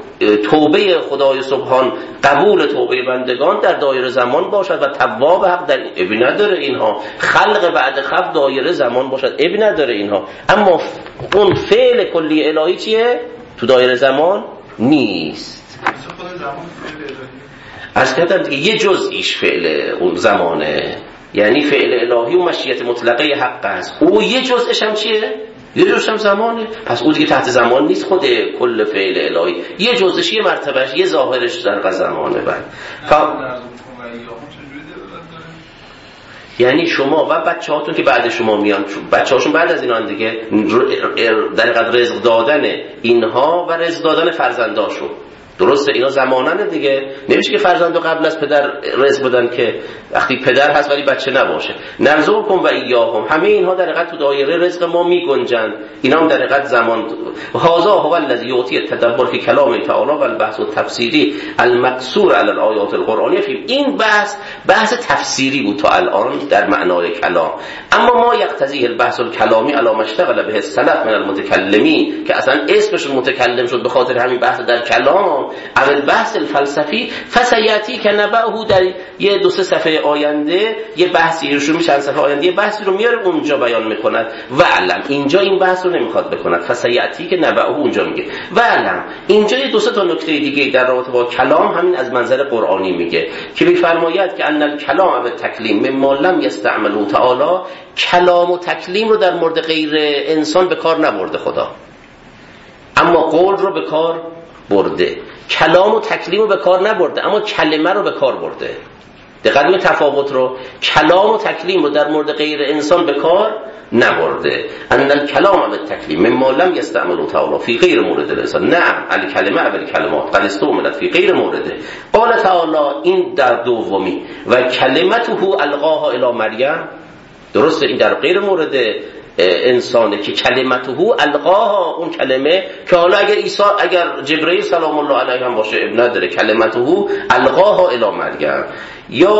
توبه خدای سبحان، قبول توبه بندگان در دایره زمان باشد و تواب حق در ابی نداره اینها. خلق بعد خلق دایره زمان باشد ابی نداره اینها، اما اون فعل کلی الهی چیه؟ تو دایره زمان نیست. از کردم دیگه یه جزئیش فعل اون زمانه، یعنی فعل الهی و مشیت مطلقه حق است، او یه جزئش هم چیه؟ یه جزئش هم زمانه. پس اون دیگه تحت زمان نیست خود کل فعل الهی، یه جزئش، یه مرتبهش، یه ظاهرش در زمانه. بعد یعنی شما و بچه‌هاتون که بعد شما میان، بچه‌هاشون بعد از اینا دیگه، در حقیقت رزق دادن اینها و رزق دادن فرزنداشون، درسته اینا زمانن دیگه، نمیشه که فرزندو قبل از پدر رزق بدن که وقتی پدر هست ولی بچه نباشه. نرزقکم و ایاهم، همه اینها در حقیقت تو دایره رزق ما میگنجن، اینا هم در حقیقت زمان. هذا هو الذی یعطی التدبر فی کلام تعالی و البحث التفسیری المقصور علی الآیات القرآنیه. این بحث تفسیری بود تا الان در معنای کلام، اما ما یقتضیه البحث الکلامی علی ما اشتغل به السلف من المتکلمین، که اصلا اسمش متکلم شد به خاطر همین بحث در کلام، اول بحث الفلسفی. فسیاتی که نبعه در یه 2-3 صفحه آینده یه بحثی رو میشه، چند صفحه آینده یه بحثی رو میاره اونجا بیان میکند. و علم اینجا این بحث رو نمیخواد بکند، فسیاتی که نبعه اونجا میگه. و علم اینجا یه 2-3 تا نکته دیگه در رابطه با کلام همین از منظر قرآنی میگه که میفرماید که ان الکلام و تکلیم مما لم یستعمله تعالی، کلام و تکلیم رو در مورد غیر انسان به کار نبرده خدا، اما قول رو به کار برده. کلام و تکلیم رو به کار نبرده اما کلمه رو به کار برده. دقیقاً این تفاوت رو، کلام و تکلیم رو در مورد غیر انسان به کار نبرده. ان الکلام و تکلیم مما لم یستعمله تعالی فی غیر مورد الانسان. نعم الکلمه و الکلمات قد استعملت فی غیر مورده. قال تعالی این در دومی و کلمته القاها الی مریم، درسته این در غیر مورد انسانه که کلمته القاها، اون کلمه که حالا اگر جبرئیل سلام الله علیه هم باشه ابن نداره، کلمته القاها الی مریم. یا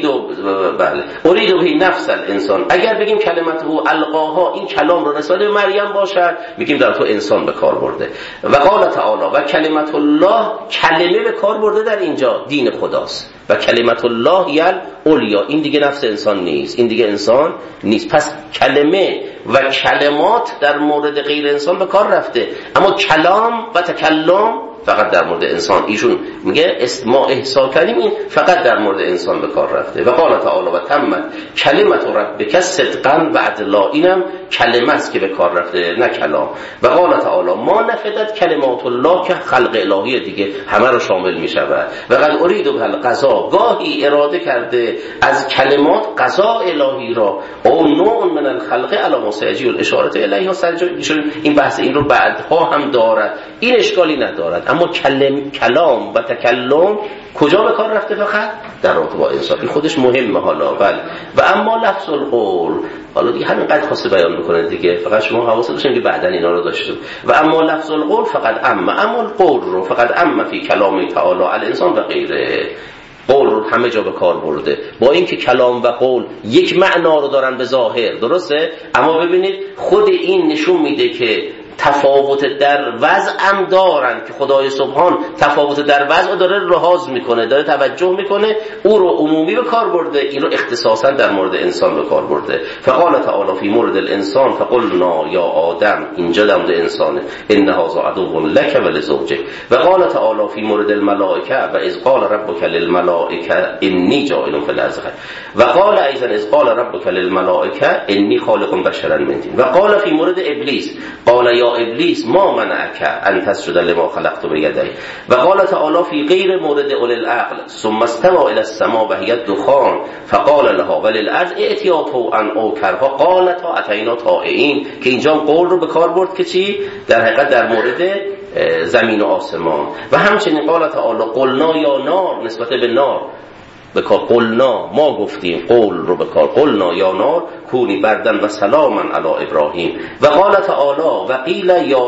ارید به نفس الانسان، اگر بگیم کلمته القاها این کلام رو رساله به مریم باشد میگیم در تو انسان به کار برده. و قال تعالی و کلمت الله، کلمه به کار برده در اینجا دین خداست. و کلمت الله یل اولیا، این دیگه نفس انسان نیست، این دیگه انسان نیست. پس کلمه و کلمات در مورد غیر انسان به کار رفته، اما کلام و تکلم فقط در مورد انسان. ایشون میگه ما احسا کردیم این فقط در مورد انسان به کار رفته. و قال تعالی و تمت کلمت ربک صدقا و عدلا، اینم کلمه است که به کار رفته نه کلام. و قال تعالی ما نفدت کلمات الله، که خلق الهی دیگه همه رو شامل میشود. و قد ارید به القضا، گاهی اراده کرده از کلمات قضا الهی را، او نوع من الخلق علی مساجی الاشاره الیها. این بحث این رو بعدها هم دارد، این اشکالی ندارد. اما کلام و تکلم کجا به کار رفته؟ فقط در رابطه با انسان. این خودش مهمه حالا. بله. و اما لفظ القول، حالا دیگه همینقدر خواسته بیان میکنه دیگه، فقط شما حواست باشه که بعداً اینا رو داشتیم. و اما لفظ القول فقط اما القول رو فقط اما فی کلام تعالی الانسان و غیره، قول رو همه جا به کار برده. با اینکه کلام و قول یک معنا رو دارن به ظاهر، درسته، اما ببینید خود این نشون میده که تفاوت در وضع هم دارن، که خدای سبحان تفاوت در وضع داره لحاظ میکنه، داره توجه میکنه، او رو عمومی به کار برده، این رو اختصاصا در مورد انسان به کار برده. فقال تعالی فی مورد الانسان فقلنا یا آدم، اینجا در مورد انسانه، ان هذا عدو لک و لزوجک. و قال تعالی فی مورد الملائکه و اذ قال ربک للملائکه انی جاعل فی الارض. و قال ایضا اذ قال ربک للملائکه انی خالق بشرا من طین. و قال فی مورد ابلیس قال یا ابلیس ما منعک ان تسجد لما خلقت بیدی. و قال تعالی فی غیر مورد اول العقل ثم استوى الى السماء وهي الدخان فقال لها وللارض ائتیا طوعا او کرها قالتا اتینا طائعین، که اینجا قول رو به کار برد که چی؟ در حقیقت در مورد زمین و آسمان. و همچنین قال تعالی قلنا یا نار، نسبت به نار به کار، قلنا ما گفتیم، قول رو به کار، قلنا یا نار کونی بردن و سلاما علی ابراهیم. و قال تعالی و قیل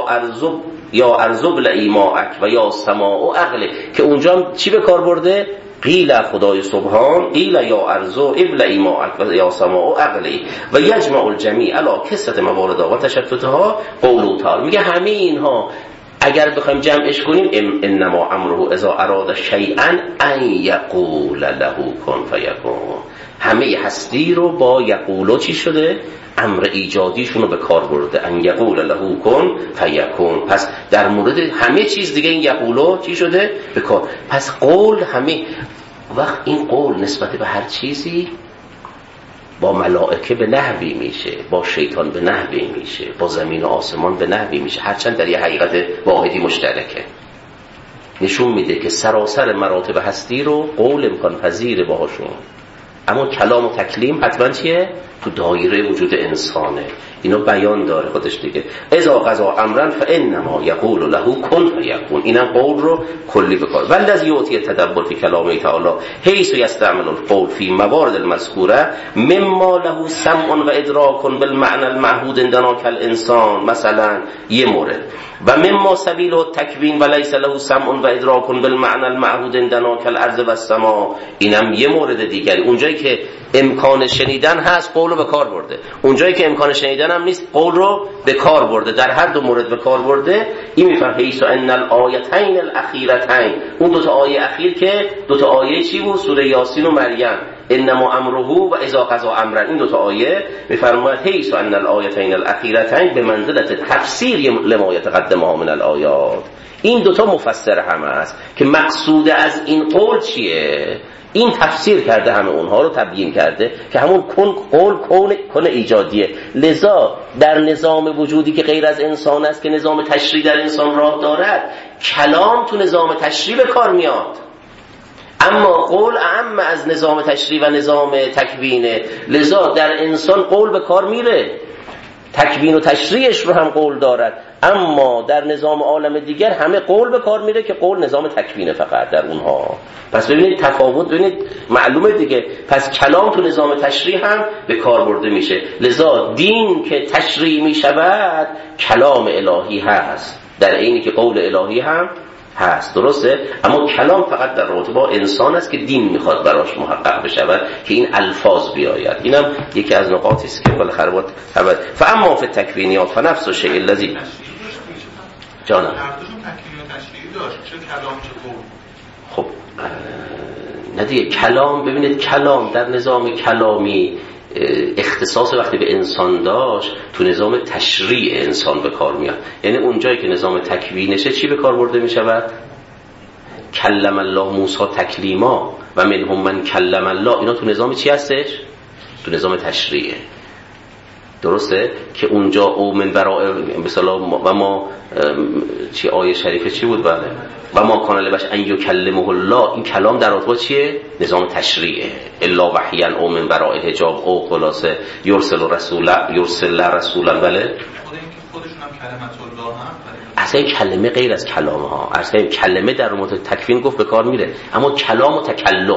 یا ارض ابلعی ماءک و یا سماء اغلق، که اونجا چی به کار برده؟ قیل خدای سبحان قیل یا ارض ابلعی ماءک و یا سماء اغلقی و یجمع الجمیع علی کثرت مواردها و تشتتها قوله تعالی. میگه همه اینها اگر بخوایم جمعش کنیم، انما امره اذا اراد شیئا ان یقول له کن فیکون، همه هستی رو با یقولو چی شده؟ امر ایجادیشون رو به کار برده، ان یقول له کن فیکون. پس در مورد همه چیز دیگه این یقولو چی شده؟ به کار. پس قول همه وقت، این قول نسبت به هر چیزی با ملائکه به نحوی میشه، با شیطان به نحوی میشه، با زمین و آسمان به نحوی میشه، هرچند در یه حقیقت واحدی مشترکه. نشون میده که سراسر مراتب هستی رو قول امکان پذیر باهاشون. اما کلام و تکلیم حتما چیه؟ تو دایره وجود انسانه. اینو بیان داره خودش دیگه. اذا قضا امرا فانما یقول له کن فیکون. اینم قول رو کلی بکار. والذی یعطی التدبر فی کلامه تعالی حیث یستعمل القول فی موارد المذکوره مما له سمع و ادراک بالمعنى المعهود عندنا کالانسان. مثلا یه مورد و مما سبیل التکوین ولیس له سمع و ادراک بالمعنى المعهود عندنا کالارض والسماء. اینم یه مورد دیگری. اونجایی که امکان شنیدن هست قول رو به کار برده، اونجایی که امکان شنیدن هم نیست قول رو به کار برده. در هر دو مورد به کار برده. این میفهم حیث ان الآیتین الاخیرتین، اون دو تا آیه اخیر که دو تا آیه چی بود؟ سوره یاسین و مریم. انما امره و اذا قضا امرا، این دو تا آیه میفرماید حیث ان الآیتین الاخیرتین به منزله تفسیر لما یتقدمها من الآیات. این دو تا مفسر همه است که مقصود از این قول چیه؟ این تفسیر کرده، همه اونها رو تبیین کرده که همون کن ایجادیه. لذا در نظام وجودی که غیر از انسان است، که نظام تشریع در انسان راه دارد، کلام تو نظام تشریع به کار میاد. اما قول اعم از نظام تشریع و نظام تکوینه. لذا در انسان قول به کار میره، تکوین و تشریعش رو هم قول دارد. اما در نظام عالم دیگر همه قول به کار میره که قول نظام تکوینه فقط در اونها. پس ببینید تفاوت، ببینید معلومه دیگه. پس کلام تو نظام تشریع هم به کار برده میشه. لذا دین که تشریع میشود کلام الهی هست، در عینی که قول الهی هم هست. درسته؟ اما کلام فقط در رابطه با انسان است که دین میخواد براش محقق بشود که این الفاظ بیاید. اینم یکی از نقاطی است که بالاخره باید فاما فی التکوینیات فنفس الشیء الذی جانم هر دوشون تکوین و تشریعی داشت، چه کلام چه قول. خب نه دیگه. کلام، ببینید کلام در نظام کلامی اختصاص وقتی به انسان داشت تو نظام تشریع انسان به کار میاد. یعنی اونجایی که نظام تکوینشه چی به کار برده میشود؟ کلم الله موسی تکلیما و منهم من کلم الله. اینا تو نظام چی هستش؟ تو نظام تشریعه. درسته؟ که اونجا او من برای مثلا و ما چی آیه شریفه چی بود؟ بله و ما کان لبشر ان یکلمه الله. این کلام در رابطه چیه؟ نظام تشریعه. الا وحیا او من برای حجاب او خلاصه یرسل رسولا. بله خودشون هم کلمت الله هم اصلا کلمه غیر از کلامه ها. اصلا کلمه در رابطه تکوین گفت به کار میره، اما کلام و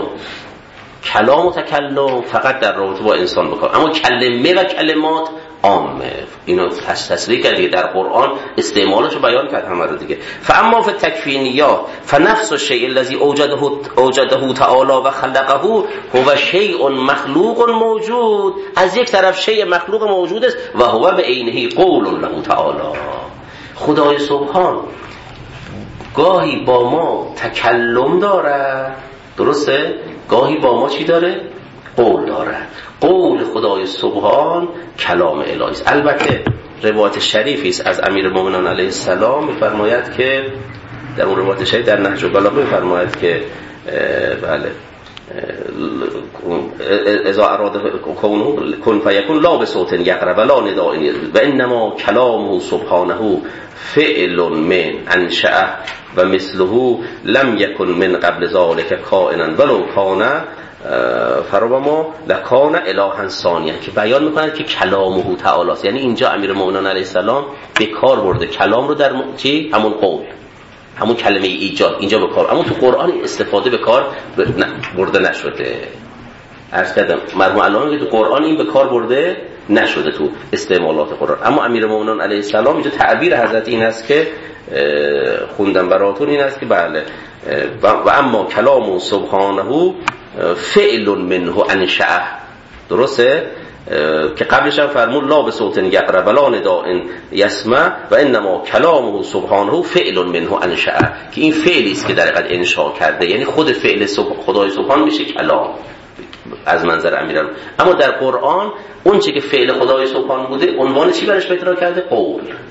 تکلم فقط در رابطه با انسان بکار. اما کلمه و کلمات عامه. اینو تصریح کرد در قرآن، استعمالش رو بیان کرد همه رو دیگه. فاما فی التکوینیات فنفس الشیء الذی اوجده تعالی و خلقه هو شیء مخلوق موجود. از یک طرف شیء مخلوق موجود است و هو به عینه قول له تعالی. خدای سبحان گاهی با ما تکلم داره، درسته؟ گاهی با ما چی داره؟ قول داره. قول خدای سبحان کلام الهی است. البته روایت شریفی است از امیرالمومنین علیه السلام، می‌فرماید که در اون روایت شریف در نهج البلاغه می‌فرماید که بله اذا اراد کن فیکون لا بصوت یقرأ ولا نداء و انما کلامه سبحانه فعل من انشأ و مثله لم یکن من قبل ذلك کائنا ولو کان فربما لکان الها ثانیا. که بیان میکنند که کلامه تعالی است. یعنی اینجا امیرالمومنین علیه السلام به کار برده کلام رو در چی؟ همون قول، همون کلمه ایجاد اینجا به کار. اما تو قرآن استفاده به کار برده نشده. عرض کردم مرحوم علامه که تو قرآن این به کار برده نشده تو استعمالات قرآن. اما امیرالمومنین علیه السلام اینجا تعبیر حضرت این است که خوندم براتون، این است که بله و اما کلام سبحانه فعل منه انشأ. درسته؟ که قبلش هم فرمود لا بصوت یقرأ ولا نداء یسمع و انما کلامه سبحانه فعل منه انشأ. که این فعلی است که در حقیقت انشاء کرده، یعنی خود فعل خدای سبحان میشه کلام از منظر امیرالمومنین. اما در قرآن اون چیزی که فعل خدای سبحان بوده عنوان چی برش پیدا کرده؟ قول.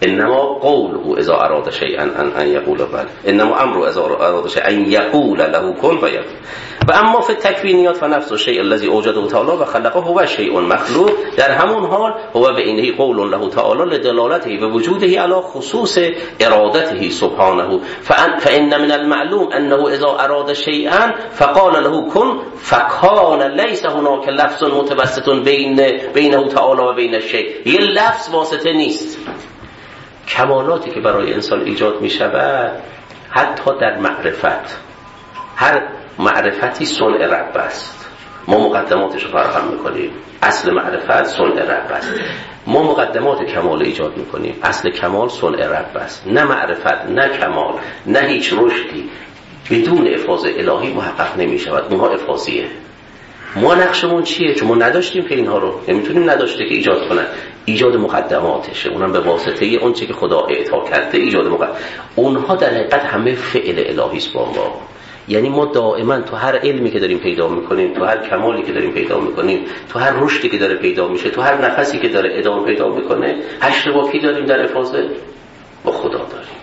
انما قوله اذا اراد شيئا ان یقول بله، انما امره اذا اراد شيئا ان یقول له کن فیکون. و اما فی التکوینیات فنفس الشیء الذی اوجده تعالی و خلقه هو شیء مخلوق، در همون حال هو بعینه قول له تعالی لدلالته و وجوده علی خصوص ارادته سبحانه. فان من المعلوم انه اذا اراد شیئا فقال له کن فکان لیس هناك لفظ متوسط بینه تعالی و بین الشیء. یه لفظ واسطه نیست. کمالاتی که برای انسان ایجاد می شود حتی در معرفت، هر معرفتی صنع رب است. ما مقدماتش رو فراهم میکنیم. اصل معرفت صنع رب است. ما مقدمات کمال ایجاد میکنیم. اصل کمال صنع رب است. نه معرفت، نه کمال، نه هیچ رشدی بدون افاضه الهی محقق نمی شود. اونها افاضیه. ما نقشمون چیه؟ چون ما نداشتیم که اینها رو نمیتونیم نداشته که ایجاد کنن. ایجاد مقدماتشه، اونم به واسطه اون چیزی که خدا اعطا کرده ایجاد اونها در حقیقت همه فعل الهی است با ما. یعنی ما دائما تو هر علمی که داریم پیدا میکنیم، تو هر کمالی که داریم پیدا میکنیم، تو هر رشدی که داره پیدا میشه، تو هر نفسی که داره ادامه پیدا میکنه، حشر با کی داریم در افاضه؟ با خدا داریم.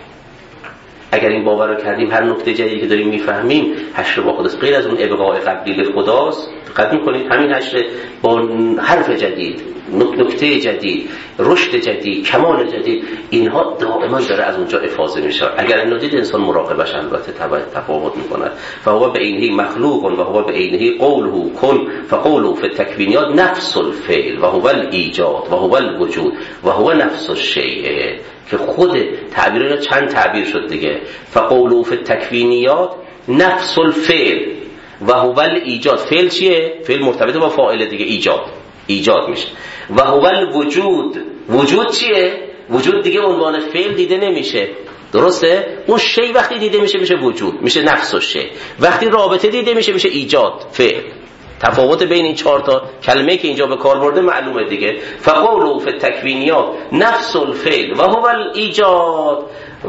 اگر این باور رو کردیم هر نکته جدیدی که داریم میفهمیم حشر با خداست، غیر از اون ابقاء قبلی به خداست. دقت میکنید همین حشر با حرف جدید، نکته جدید، رشد جدید، کمال جدید، اینها دائما داره از اونجا افاضه میشه. اگر این ندید انسان مراقبش البته تفاوت میکنه. فهو بعینه مخلوق و هو بعینه قوله کن فقوله فی التکوینیات نفس الفعل و هو الایجاد و هو الوجود و هو نفس الشیء، که خود تعبیرنا چند تعبیر شد دیگه. فقوله فی التکوینیات نفس الفعل و هو الایجاد. فعل چیه؟ فعل مرتبط با فاعل دیگه، ایجاد میشه. و هو الوجود. وجود چیه؟ وجود دیگه عنوان فعل دیده نمیشه، درسته؟ اون شی وقتی دیده میشه میشه وجود، میشه نفس الشیء. وقتی رابطه دیده میشه میشه ایجاد، فعل. تفاوت بین این چهار تا کلمه که اینجا به کار برده معلومه دیگه. فقوله فی التکوینیات نفس الفعل و هو الایجاد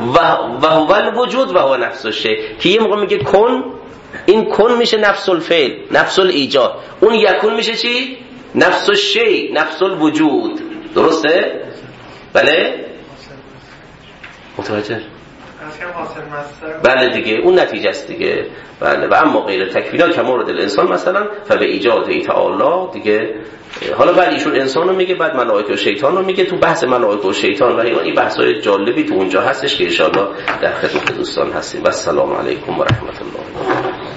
و هو الوجود و هو نفس الشیء. که یه موقع میگه کن، این کن میشه نفس الفعل، نفس الایجاد. اون یکون میشه چی؟ نفس الشیء، نفس الوجود. درسته؟ بله؟ متوجه؟ بله دیگه، اون نتیجه است دیگه. بله. و اما غیر تکوینا که مورد الانسان مثلا فبه ایجاد تعالی دیگه. حالا بعد ایشون انسان رو میگه، بعد ملائکه و شیطان رو میگه. تو بحث ملائکه و شیطان و این بحث‌های جالبی تو اونجا هستش که ان شاءالله در خدمت دوستان هستیم. و السلام علیکم و رحمت الله.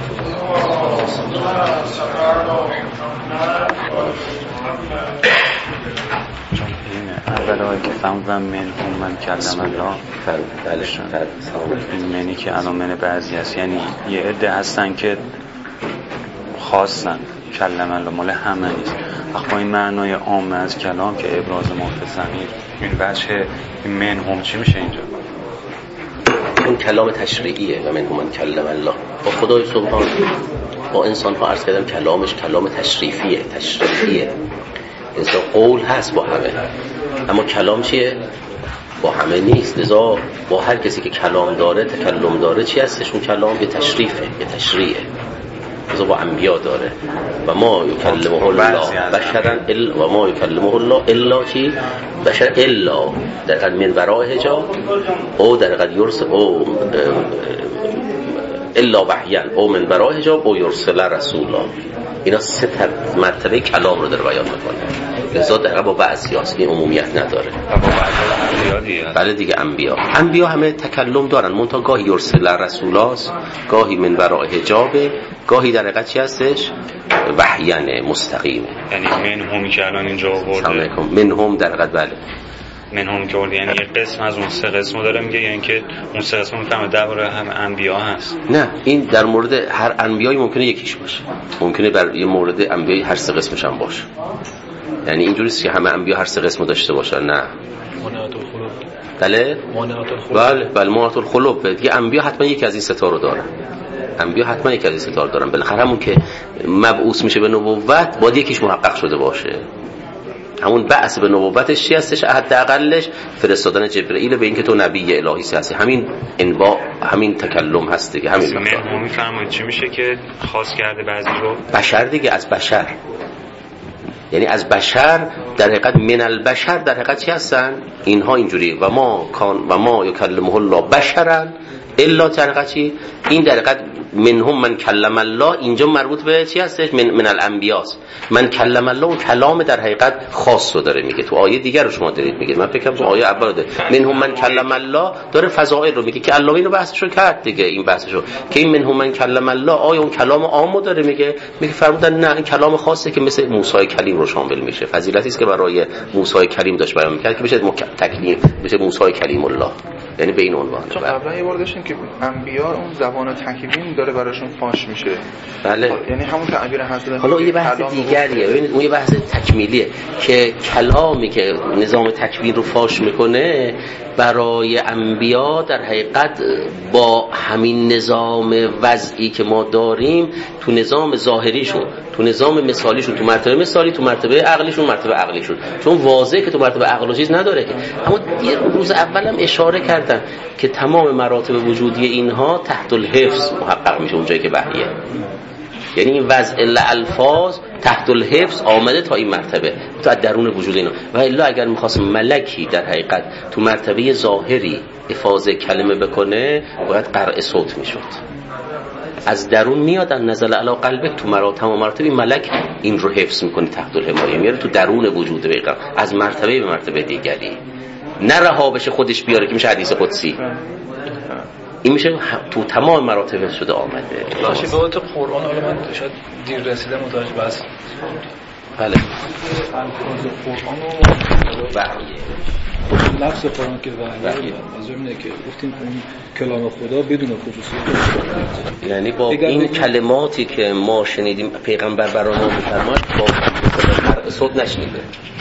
اولا که فهمدم من کلم الله این منی که الان من بعضی هست، یعنی یه عده هستن که خواستن کلم الله مال همه نیست. با این معنای عام از کلام که ابراز ما فی الضمیر، این بچه من هم چی میشه اینجا؟ اون کلام تشریعیه و من هم کلم الله. با خدای سبحان با انسان ها عرض کردم کلامش کلام تشریفیه. لذا قول هست با همه، اما کلام چیه؟ با همه نیست. لذا با هر کسی که کلام داره، تکلم داره، چی هستش اون کلام؟ یه تشریفه، یه تشریعه. لذا با انبیا داره. و ما یکلمه الله بشرا و ما یکلمه الله الا چی؟ بشر الا در قد من وراء حجاب او در قد یرسل او الا وحیا او من وراء حجاب او یرسل رسولا. اینا سه مرتبه کلام رو داره بیان میکنه. لذا در با بعضی هست این عمومیت نداره. بله دیگه انبیا همه تکلم دارن، منتها گاهی یرسل رسولاست، گاهی من وراء حجابه، گاهی در حقیقت چی هستش؟ وحیانه مستقیمه. یعنی منهم که الان اینجا آورده منهم در حقیقت بله منهم که آورده، یعنی یه قسم از اون سه قسمو داره میگه، یعنی که اون سه قسمو میفهمه درباره هم انبیا هست. نه، این در مورد هر انبیایی ممکنه یکیش باشه، ممکنه بر یه مورد انبیایی هر سه قسمش هم باشه. یعنی اینجوریه که همه انبیا هر سه قسمو داشته باشن، نه. بله مانعات الخلق دیگه. انبیا حتما یکی از این ستا رو دارن. بالاخره همون که مبعوث میشه به نبوت باید یکیش محقق شده باشه. همون بعث به نبوتش چی هستش؟ حداقلش فرستادن جبرئیل به این که تو نبی الهی هستی. همین انباء، همین تکلم هست دیگه. همین میفهمید چی میشه که خاص کرده بعضی رو؟ بشر دیگه، از بشر. یعنی از بشر در حقیقت من البشر در حقیقت چی هستن؟ اینها اینجوری و ما یکلمه الله بشرا الا در حقیقت چی؟ این در حقیقت منهم من کلم الله اینجا مربوط به چی هستش؟ من الانبیاست. من کلم الله اون کلام در حقیقت خاص رو داره میگه. تو آیه دیگر رو شما دارید میگید، من فکر کنم آیه اول داره منهم من کلم الله داره فضائل رو میگه که الله اینو بحثشو کرد دیگه. این بحثشو که این منهم من کلم الله آیه اون کلام عامو داره میگه فرمودن نه این کلام خاصه که مثل موسی کلیم رو شامل میشه. فضیلتی است که برای موسی کلیم داشت بیان میکرد که بشه تکلیم بشه موسی کلیم الله، یعنی به این عنوان. چون قبلا یه بار داشتیم که انبیا اون زبان تکوین داره براشون فاش میشه. بله. یعنی همون تعبیر حضرت. حالا یه بحث دیگریه. ببینید اون یه بحث تکمیلیه که کلامی که نظام تکوین رو فاش میکنه برای انبیا در حقیقت با همین نظام وضعی که ما داریم تو نظام ظاهریشون، تو نظام مثالیشون، تو مرتبه مثالی، تو مرتبه عقلیشون، مرتبه عقلیشون، چون واضحه که تو مرتبه عقل و چیز نداره که. اما یه روز اولم اشاره کردم که تمام مراتب وجودی اینها تحت الحفظ محقق میشه اونجایی که وحیه. یعنی این وضع الفاظ تحت الحفظ آمده تا این مرتبه، تو از درون وجود اینا. و الا اگر می‌خواست ملکی در حقیقت تو مرتبه ظاهری افاضه کلمه بکنه باید قرع صوت میشد. از درون میاد نزل علی قلبک، تو مراتب این ملک این رو حفظ میکنه تحت الحمایه، میاره تو درون وجود بقیه از مرتبه به مرتبه دیگری، نه رها بشه خودش بیاره که میشه حدیث قدسی. این میشه تو تمام مراتب شده آمده. باشه به وقت قرآن. حالا من شاید دیر رسیدم متوجه بس. بله. قرآن و وحیه. لفظ قرآن که وحیه از اینه که گفتیم اون کلام خدا بدون خصوصیت، یعنی با این کلماتی که ما شنیدیم پیغمبر برامون میفرماد با صوت نشنیده.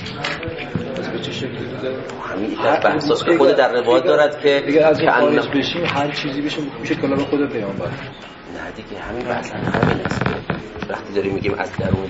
به چه شکلی بوده؟ همین بحثاست که خود در روایت دارد که دیگه از این خارج بشیم هر چیزی بشه میشه کلام خدا پیامبر. نه دیگه همین بحث همین است. وقتی داریم میگیم از درون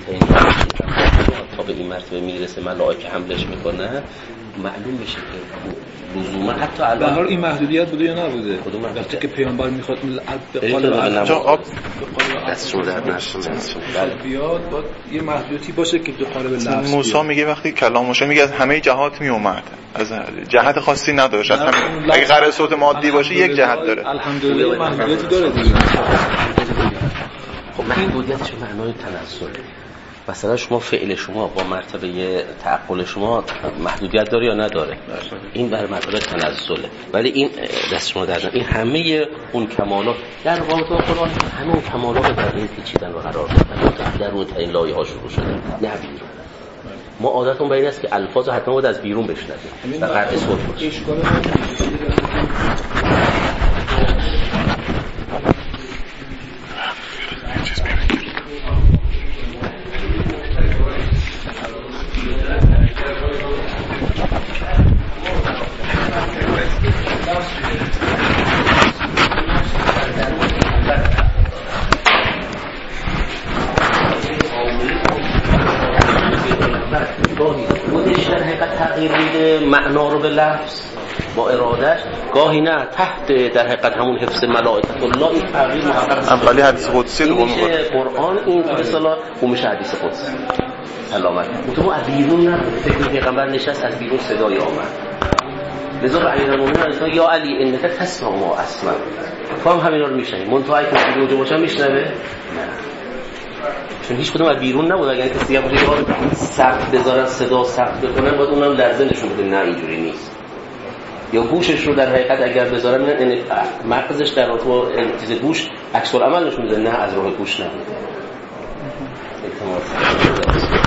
تا به این مرتبه میرسه ملائکه حملش میکنه، معلوم میشه که لزوما حتی الان به هر این محدودیت بوده یا نبوده. وقتی که پیامبر میخواد به قالب آب دستشون در نشون بیاد باید یه محدودیتی باشه که تو قالب لفظ. موسی میگه وقتی کلامش میگه از همه جهات میومد، از جهت خاصی نداشت. اگه قرار صوت مادی باشه یک جهت داره. الحمدلله محدودیتی داره دیگه. خب محدودیتش معنای تنزل. مثلا شما فعل شما با مرتبه تعقل شما محدودیت داره یا نداره؟ این بر مرتبه تنزله. ولی این دست شما در این همه اون کمالات در واقع قرآن همه اون کمالات در این پیچیدن و قرار دادن در اون این لایه ها شروع شده، نه بیرون. ما عادتمون به این است که الفاظ حتما باید از بیرون بشنویم و قطع صوت باشه. خودش در حقیقت تغییر میده معنا رو به لفظ با ارادهش، گاهی نه تحت در حقیقت همون حفظ ملائکت الله این تغییر محقق اولی حدیث قدسی رو میشه قرآن، این به اصطلاح اون میشه حدیث قدسی سلامت. تو از بیرون نه فکر پیغمبر نشست از بیرون صدای آمد. لذا امیرالمومنین یا علی انک تسمع ما اسمع، تو هم همینا رو میشنوی. منتهی که اونجا باشه میشنوه نه، چون هیچ کدوم از بیرون نبود. اگر کسی هم بخواد سقف بذارن صدا سقف بکنن باید اونم لرزه نشون بده نه اینجوری نیست. یا گوشش رو در حقیقت اگر بذارن مغزش در تو چیز گوش عکس العمل نشون میده، نه از راه گوش نبود.